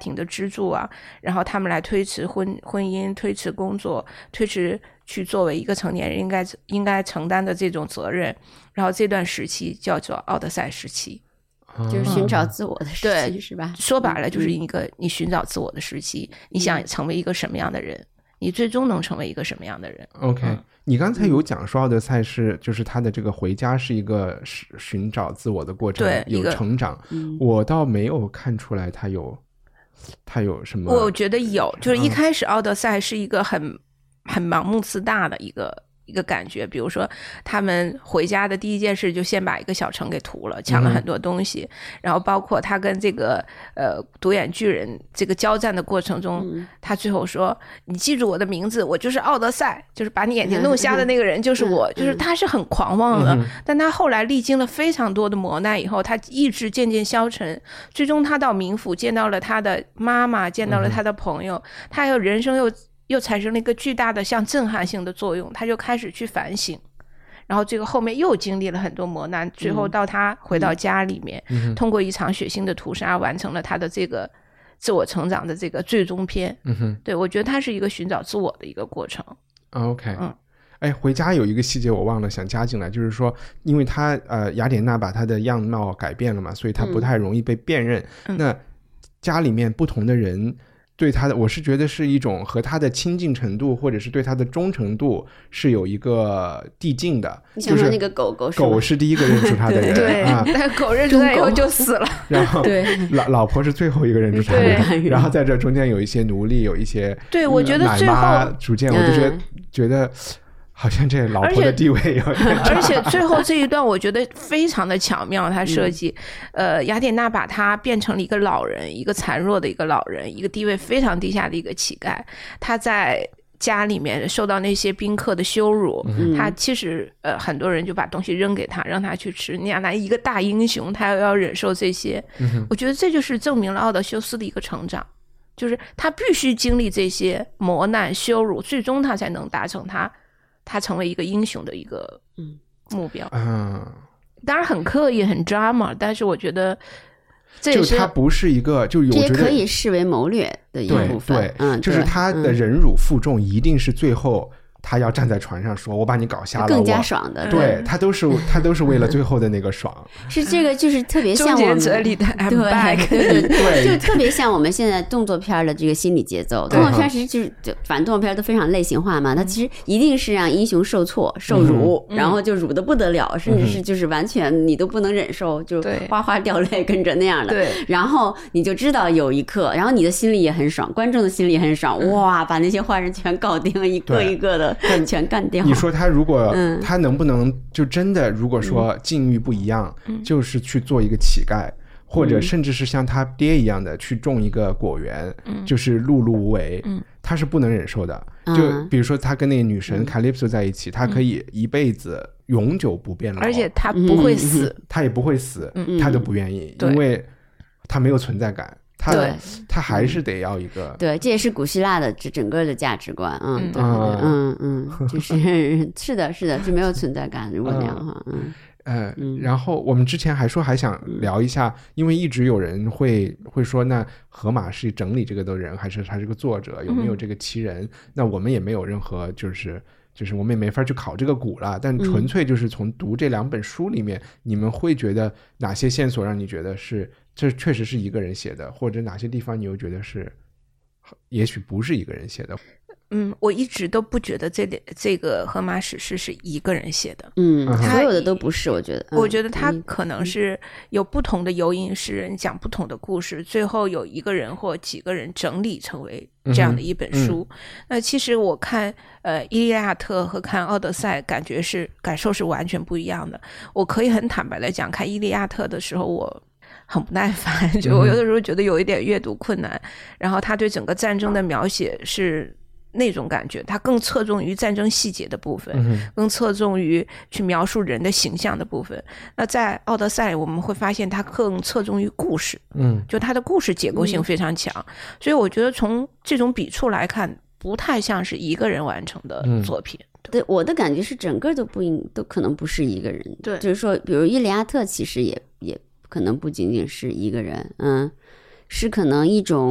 庭的支柱啊，然后他们来推迟婚婚姻，推迟工作，推迟去作为一个成年人应该应该承担的这种责任，然后这段时期叫做奥德赛时期， 就是寻找自我的时期、嗯、是吧？ 说白了就是一个你寻找自我的时期、嗯、你想成为一个什么样的人，你最终能成为一个什么样的人。 OK、嗯、你刚才有讲说奥德赛是就是他的这个回家是一个寻找自我的过程， 对， 有成长、嗯、我倒没有看出来他有他有什么。 我觉得有，就是一开始奥德赛是一个很、嗯、很盲目自大的一个一个感觉，比如说他们回家的第一件事就先把一个小城给屠了，抢了很多东西、嗯、然后包括他跟这个呃独眼巨人这个交战的过程中、嗯、他最后说你记住我的名字，我就是奥德赛，就是把你眼睛弄瞎的那个人就是我、嗯、就是他是很狂妄的、嗯、但他后来历经了非常多的磨难以后，他意志渐渐消沉，最终他到冥府见到了他的妈妈，见到了他的朋友、嗯、他有人生又又产生了一个巨大的像震撼性的作用，他就开始去反省，然后这个后面又经历了很多磨难，最后到他回到家里面、嗯、通过一场血腥的屠杀完成了他的这个自我成长的这个最终篇、嗯、哼，对，我觉得他是一个寻找自我的一个过程。 OK， 嗯，哎，回家有一个细节我忘了想加进来，就是说因为他呃雅典娜把他的样貌改变了嘛，所以他不太容易被辨认、嗯、那家里面不同的人对他的，我是觉得是一种和他的亲近程度或者是对他的忠诚度是有一个递进的。 你想说那个狗狗是狗是第一个认出他的人对、啊、但狗认出他以后就死了然后对老老婆是最后一个认出他的人，然后在这中间有一些奴隶，有一些对我觉得最后奶妈逐渐我就觉得、嗯、觉得好像这老婆的地位有点大， 而且最后这一段我觉得非常的巧妙，他设计、嗯、呃，雅典娜把他变成了一个老人，一个残弱的一个老人，一个地位非常低下的一个乞丐，他在家里面受到那些宾客的羞辱、嗯、他其实呃很多人就把东西扔给他让他去吃，你想他一个大英雄他要忍受这些、嗯、我觉得这就是证明了奥德修斯的一个成长，就是他必须经历这些磨难羞辱，最终他才能达成他他成为一个英雄的一个目标。嗯，当然很刻意很 drama， 但是我觉得这也是就他不是一个就有这也可以视为谋略的一部分。 对，对嗯，就是他的忍辱负重一定是最后他要站在船上说我把你搞瞎了更加爽的， 对、嗯、他都是他都是为了最后的那个爽是这个就是特别像我们终结者里的 I'm 对 back 对对对就特别像我们现在动作片的这个心理节奏，动作片其实就是就反正动作片都非常类型化嘛，它其实一定是让英雄受挫受辱、嗯、然后就辱得不得了、嗯、甚至是就是完全你都不能忍受，就哗哗掉泪跟着那样的，对，然后你就知道有一刻，然后你的心里也很爽，观众的心里也很爽，哇把那些坏人全搞定了，一个一个的全干掉。 你说他如果、嗯、他能不能就真的如果说境遇不一样、嗯、就是去做一个乞丐、嗯、或者甚至是像他爹一样的去种一个果园、嗯、就是碌碌无为、嗯、他是不能忍受的、嗯、就比如说他跟那个女神 Calypso 在一起、嗯、他可以一辈子永久不变老， 而且他不会死、 嗯、他也不会死、嗯、他都不愿意、嗯、因为他没有存在感，他对他还是得要一个、 嗯、对，这也是古希腊的这整个的价值观，嗯，对对对，嗯嗯，就是是的是的，是没有存在感，如果那样的话，嗯。 呃，然后我们之前还说还想聊一下，因为一直有人会会说，那荷马是整理这个的人，还是他是个作者，有没有这个奇人？嗯、那我们也没有任何就是就是我们也没法去考这个古了，但纯粹就是从读这两本书里面，嗯、你们会觉得哪些线索让你觉得是这确实是一个人写的，或者哪些地方你又觉得是也许不是一个人写的？ 嗯，我一直都不觉得这这个荷马史诗是一个人写的， 嗯，所有的都不是，我觉得， 我觉得他可能是有不同的游吟诗人讲不同的故事，最后有一个人或几个人整理成为这样的一本书。嗯嗯、那其实我看呃《伊利亚特》和看《奥德赛》，感觉是感受是完全不一样的。我可以很坦白的讲，看《伊利亚特》的时候，我很不耐烦，就我有的时候觉得有一点阅读困难。嗯、然后他对整个战争的描写是那种感觉，他更侧重于战争细节的部分、嗯、更侧重于去描述人的形象的部分。那在奥德赛我们会发现他更侧重于故事，嗯，就他的故事结构性非常强、嗯、所以我觉得从这种笔触来看不太像是一个人完成的作品、 嗯、对，我的感觉是整个都不应都可能不是一个人， 对， 就是说比如伊利亚特其实也也可能不仅仅是一个人，嗯，是可能一种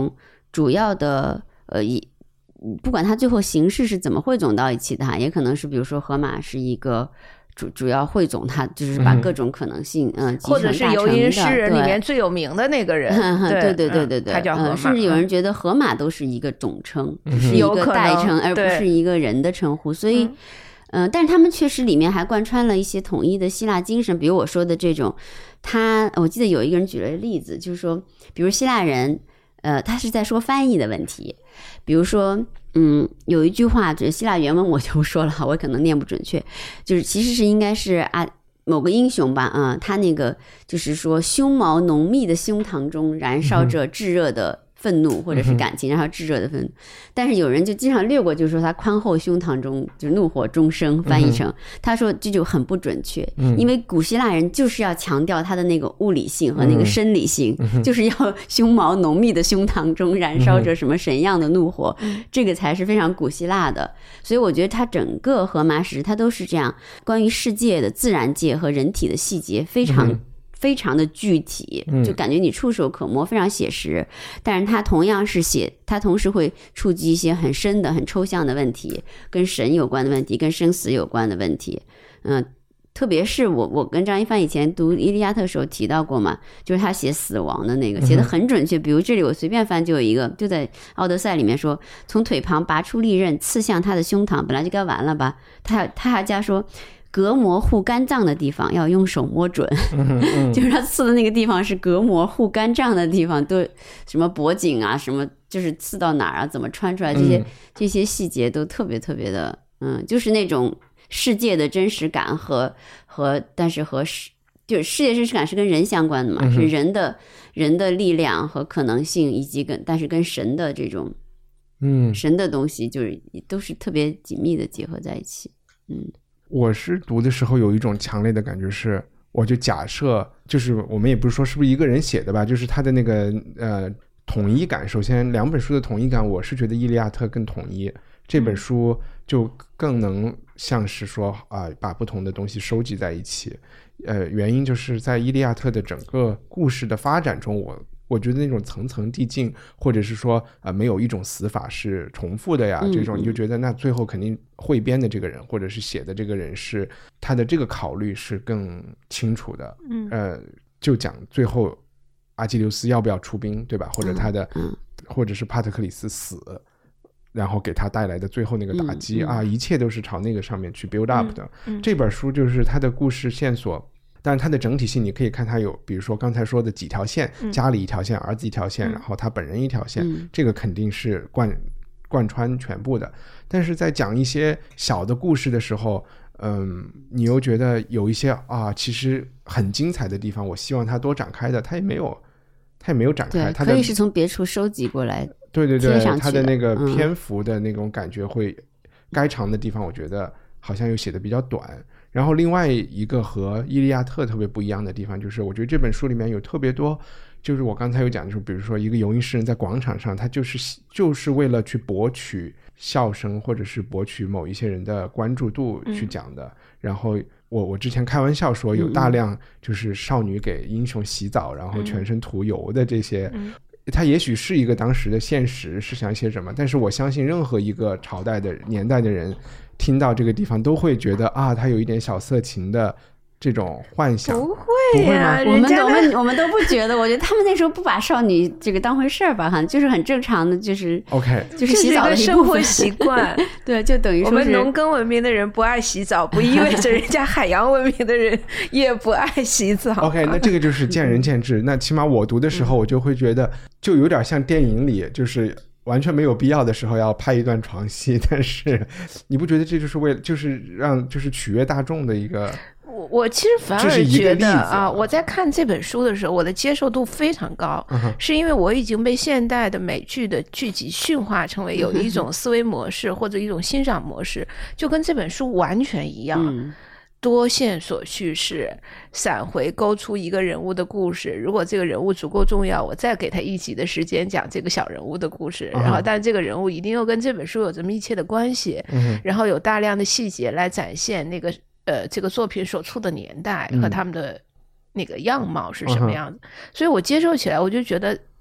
主要的呃一。不管它最后形式是怎么汇总到一起的，也可能是比如说荷马是一个主主要汇总，它就是把各种可能性嗯、呃、 或者是游吟诗人里面最有名的那个人， 对对对对对， 他叫荷马、 嗯，甚至有人觉得荷马都是一个总称，只是一个代称，而不是一个人的称呼，所以嗯、呃，但是他们确实里面还贯穿了一些统一的希腊精神，比如我说的这种，他我记得有一个人举了例子，就是说比如希腊人呃，他是在说翻译的问题，比如说，嗯，有一句话，这希腊原文我就不说了，我可能念不准确，就是其实是应该是啊某个英雄吧，啊、嗯，他那个就是说胸毛浓密的胸膛中燃烧着炙热的愤怒或者是感情，然后炙热的愤怒，但是有人就经常略过，就是说他宽厚胸膛中就怒火中生，翻译成他说这就很不准确，因为古希腊人就是要强调他的那个物理性和那个生理性，就是要胸毛浓密的胸膛中燃烧着什么神样的怒火，这个才是非常古希腊的。所以我觉得他整个荷马史他都是这样，关于世界的自然界和人体的细节非常非常的具体，就感觉你触手可摸，非常写实，但是它同样是写，它同时会触及一些很深的很抽象的问题，跟神有关的问题，跟生死有关的问题。嗯，特别是我我跟张一帆以前读伊利亚特的时候提到过嘛，就是他写死亡的那个写得很准确，比如这里我随便翻就有一个，就在奥德赛里面说，从腿旁拔出利刃刺向他的胸膛，本来就该完了吧，他他还加说隔膜护肝脏的地方要用手摸准，嗯嗯、就是他刺的那个地方是隔膜护肝脏的地方，都什么脖颈啊，什么就是刺到哪儿啊，怎么穿出来，这些、嗯、这些细节都特别特别的，嗯，就是那种世界的真实感和和，但是和世就是世界真实感是跟人相关的嘛，嗯、是人的人的力量和可能性，以及跟但是跟神的这种，嗯，神的东西就是都是特别紧密的结合在一起，嗯。 我是读的时候有一种强烈的感觉是，我就假设就是我们也不是说是不是一个人写的吧，就是他的那个呃统一感，首先两本书的统一感，我是觉得伊利亚特更统一，这本书就更能像是说啊、呃、把不同的东西收集在一起，呃原因就是在伊利亚特的整个故事的发展中，我我觉得那种层层递进，或者是说呃没有一种死法是重复的呀，这种你就觉得那最后肯定汇编的这个人或者是写的这个人是他的这个考虑是更清楚的，嗯，呃就讲最后阿基琉斯要不要出兵，对吧？或者他的或者是帕特克里斯死，然后给他带来的最后那个打击、嗯嗯、啊，一切都是朝那个上面去 build up 的、嗯嗯、这本书就是他的故事线索，但是它的整体性你可以看它有比如说刚才说的几条线、嗯、家里一条线，儿子一条线、嗯、然后他本人一条线、嗯、这个肯定是贯贯穿全部的，但是在讲一些小的故事的时候，嗯，你又觉得有一些啊其实很精彩的地方，我希望它多展开的，它也没有它也没有展开，它可以是从别处收集过来， 对对对，它的那个篇幅的那种感觉会、嗯、该长的地方我觉得好像又写的比较短。然后另外一个和伊利亚特特别不一样的地方，就是我觉得这本书里面有特别多，就是我刚才有讲，就是比如说一个游吟诗人在广场上，他就是就是为了去博取笑声或者是博取某一些人的关注度去讲的、嗯、然后我我之前开玩笑说有大量就是少女给英雄洗澡、嗯、然后全身涂油的这些、嗯、它也许是一个当时的现实是想写什么，但是我相信任何一个朝代的年代的人听到这个地方都会觉得啊，他有一点小色情的这种幻想。 不会呀、啊， 我们我们我们都不觉得。我觉得他们那时候不把少女这个当回事儿吧，哈，就是很正常的，就是 OK， 就是洗澡的一部分生活习惯。 对，就等于说是我们农耕文明的人不爱洗澡，不意味着人家海洋文明的人也不爱洗澡。 OK， 那这个就是见仁见智。那起码我读的时候，我就会觉得，就有点像电影里，就是完全没有必要的时候要拍一段床戏，但是你不觉得这就是为了就是让就是取悦大众的一个？ 我我其实反而觉得啊，我在看这本书的时候，我的接受度非常高、uh-huh. 是因为我已经被现代的美剧的剧集驯化成为有一种思维模式或者一种欣赏模式，就跟这本书完全一样、嗯，多线索叙事，闪回勾出一个人物的故事，如果这个人物足够重要，我再给他一集的时间讲这个小人物的故事、uh-huh. 然后但这个人物一定又跟这本书有着密切的关系、uh-huh. 然后有大量的细节来展现那个呃这个作品所处的年代和他们的那个样貌是什么样子、uh-huh. 所以我接受起来我就觉得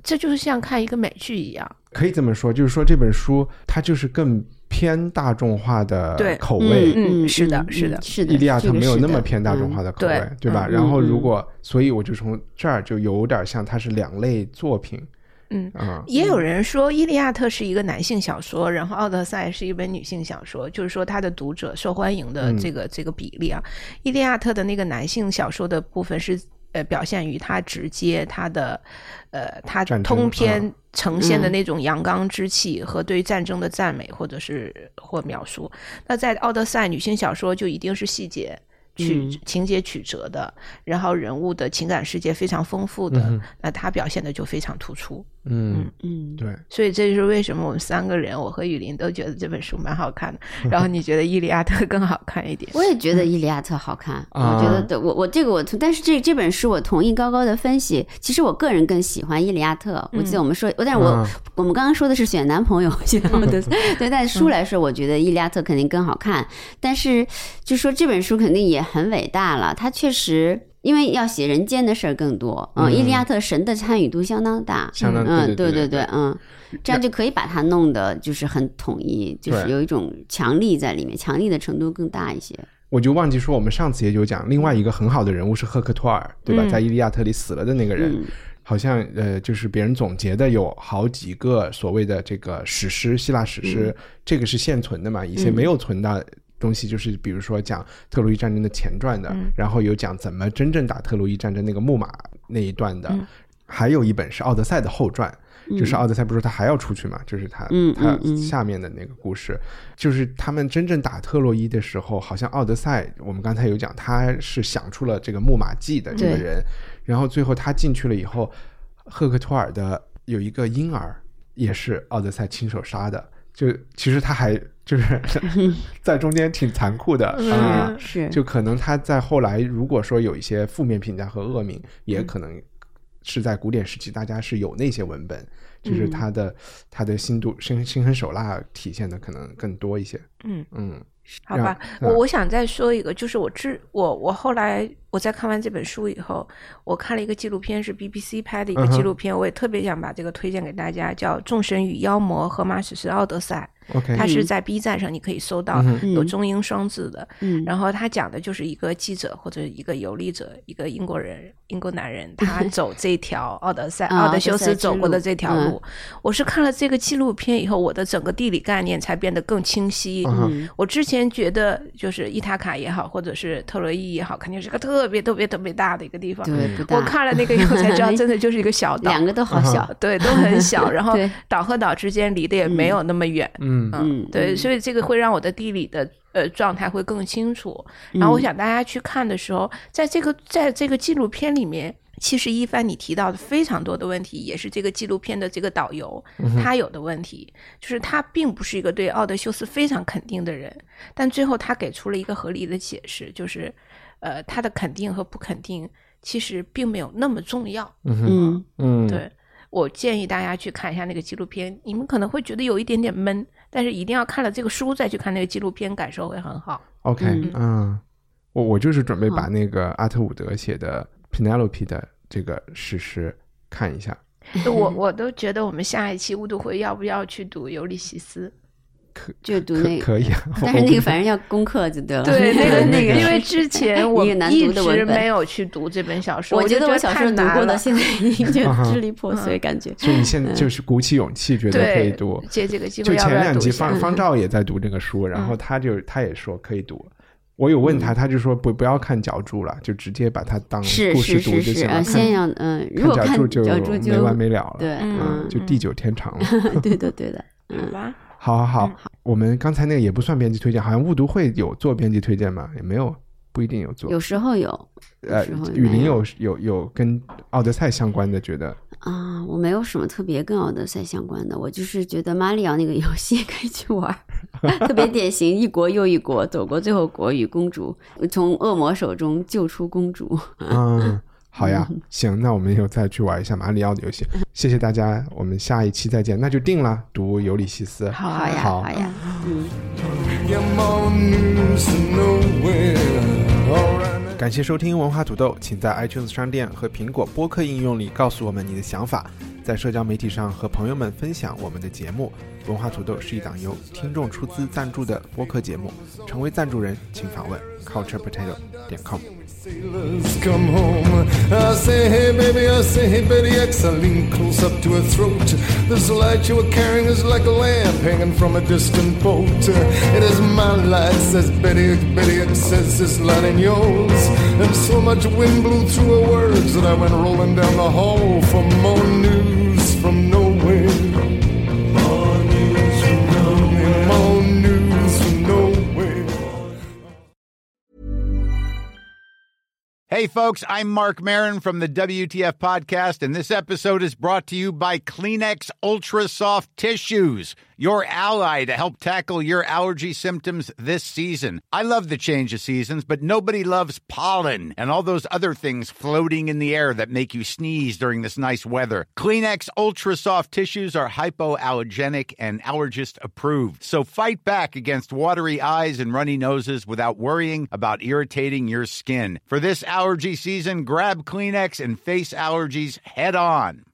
这就是像看一个美剧一样。 可以这么说，就是说这本书它就是更偏大众化的口味。 嗯嗯，是的是的是的， 伊利亚特没有那么偏大众化的口味， 嗯、 对, 对吧、嗯、然后如果、嗯、所以我就从这儿就有点像它是两类作品。 嗯，也有人说伊利亚特是一个男性小说，然后奥德赛是一本女性小说，就是说他的读者受欢迎的这个、嗯、这个比例啊。伊利亚特的那个男性小说的部分是呃表现于他直接他的呃他通篇呈现的那种阳刚之气和对战争的赞美或者是或描述。那在奥德赛女性小说就一定是细节曲情节曲折的、嗯、然后人物的情感世界非常丰富的、嗯、那他表现的就非常突出。 嗯嗯，对， 所以这就是为什么我们三个人我和雨林都觉得这本书蛮好看的，然后你觉得伊利亚特更好看一点。 我也觉得伊利亚特好看、嗯、我觉得我我这个我但是这这本书我同意高高的分析，其实我个人更喜欢伊利亚特。我记得我们说、嗯、但是我、嗯、我们刚刚说的是选男朋友选奥德赛、嗯、对，但书来说我觉得伊利亚特肯定更好看，但是就说这本书肯定也很伟大了，它确实因为要写人间的事儿更多，嗯，伊利亚特神的参与度相当大， 相当嗯， 对对对对，嗯，这样就可以把它弄得就是很统一，就是有一种强力在里面，强力的程度更大一些。 我就忘记说，我们上次也有讲，另外一个很好的人物是赫克托尔，对吧？嗯、在伊利亚特里死了的那个人，嗯、好像呃，就是别人总结的有好几个所谓的这个史诗，希腊史诗，嗯、这个是现存的嘛，以前没有存到。东西就是比如说讲特洛伊战争的前传的、嗯、然后有讲怎么真正打特洛伊战争那个木马那一段的、嗯、还有一本是奥德赛的后传、嗯、就是奥德赛不是他还要出去嘛，就是他、嗯、他下面的那个故事、嗯、就是他们真正打特洛伊的时候，好像奥德赛我们刚才有讲他是想出了这个木马计的这个人，然后最后他进去了以后，赫克托尔的有一个婴儿也是奥德赛亲手杀的，就其实他还就是在中间挺残酷的啊、嗯， 是， 就可能他在后来如果说有一些负面评价和恶名，也可能是在古典时期大家是有那些文本，就是他的、嗯、他的心度心心狠手辣体现的可能更多一些。嗯嗯， 好吧，我我想再说一个，就是我知我我后来我在看完这本书以后，我看了一个纪录片，是 B B C 拍的一个纪录片、嗯、我也特别想把这个推荐给大家，叫《众神与妖魔：荷马史诗奥德赛》。 Okay, 它是在 B 站上你可以搜到、嗯、有中英双字的、嗯、然后他讲的就是一个记者或者一个游历者，一个英国人英国男人，他走这条奥德赛奥德修斯走过的这条路、嗯、我是看了这个纪录片以后，我的整个地理概念才变得更清晰、嗯、我之前觉得就是伊塔卡也好或者是特洛伊也好，肯定是个特别特别特别大的一个地方， 对，不大， 我看了那个以后才知道真的就是一个小岛两个都好小， 对，都很小然后岛和岛之间离得也没有那么远，嗯嗯，对，所以这个会让我的地理的呃状态会更清楚。然后我想大家去看的时候，在这个在这个纪录片里面，其实一帆你提到的非常多的问题，也是这个纪录片的这个导游、嗯、他有的问题，就是他并不是一个对奥德修斯非常肯定的人，但最后他给出了一个合理的解释，就是呃他的肯定和不肯定其实并没有那么重要。 嗯嗯，对。我建议大家去看一下那个纪录片，你们可能会觉得有一点点闷，但是一定要看了这个书再去看那个纪录片，感受会很好。 OK， 嗯, 嗯我我就是准备把那个阿特伍德写的 Penelope 的这个史诗看一下。 我我都觉得我们下一期误读会要不要去读尤利西斯， 就读那个可以啊， 但是那个反正要功课就对了。 对，那个那个，因为之前我一直没有去读这本小说， 我觉得我小时候读过的，现在已经就支离破碎，感觉。 所以你现在就是鼓起勇气，觉得可以读。 借这个机会， 就前两集方方照也在读这个书，然后他就他也说可以读。我有问他，他就说不不要看脚注了，就直接把它当故事读就行了。 先要嗯，如果看脚注就没完没了了， 对， 嗯，就地久天长了。 对的对的， 好吧。 好好好、嗯、我们刚才那个也不算编辑推荐，好像误读会有做编辑推荐吗？也没有，不一定有做， 有时候有， 呃，雨林有有有跟奥德赛相关的，觉得啊，我没有什么特别跟奥德赛相关的，我就是觉得马里奥那个游戏可以去玩，特别典型，一国又一国，走过最后国与公主，从恶魔手中救出公主。 嗯。好呀，行，那我们又再去玩一下马里奥的游戏。谢谢大家，我们下一期再见，那就定了，读尤里西斯。 好呀，好, 好呀，嗯。 感谢收听文化土豆，请在 iTunes 商店和苹果播客应用里告诉我们你的想法。 在社交媒体上和朋友们分享我们的节目。文化土豆是一档由听众出资赞助的播客节目，成为赞助人请访问 culture potato 点 com。 Sailors come home. I say, hey baby, I say, hey Betty X. I lean close up to her throat. This light you were carrying is like a lamp hanging from a distant boat. It is my light, says Betty X. Betty X says this light ain't yours. And so much wind blew through her words that I went rolling down the hall for more news from nowhere. More news from nowhere. More news from nowhere. Hey folks, I'm Mark Maron from the W T F podcast, and this episode is brought to you by Kleenex Ultra Soft Tissues, your ally to help tackle your allergy symptoms this season. I love the change of seasons, but nobody loves pollen and all those other things floating in the air that make you sneeze during this nice weather. Kleenex Ultra Soft Tissues are hypoallergenic and allergist approved, so fight back against watery eyes and runny noses without worrying about irritating your skin. For this allergy season, grab Kleenex and face allergies head on.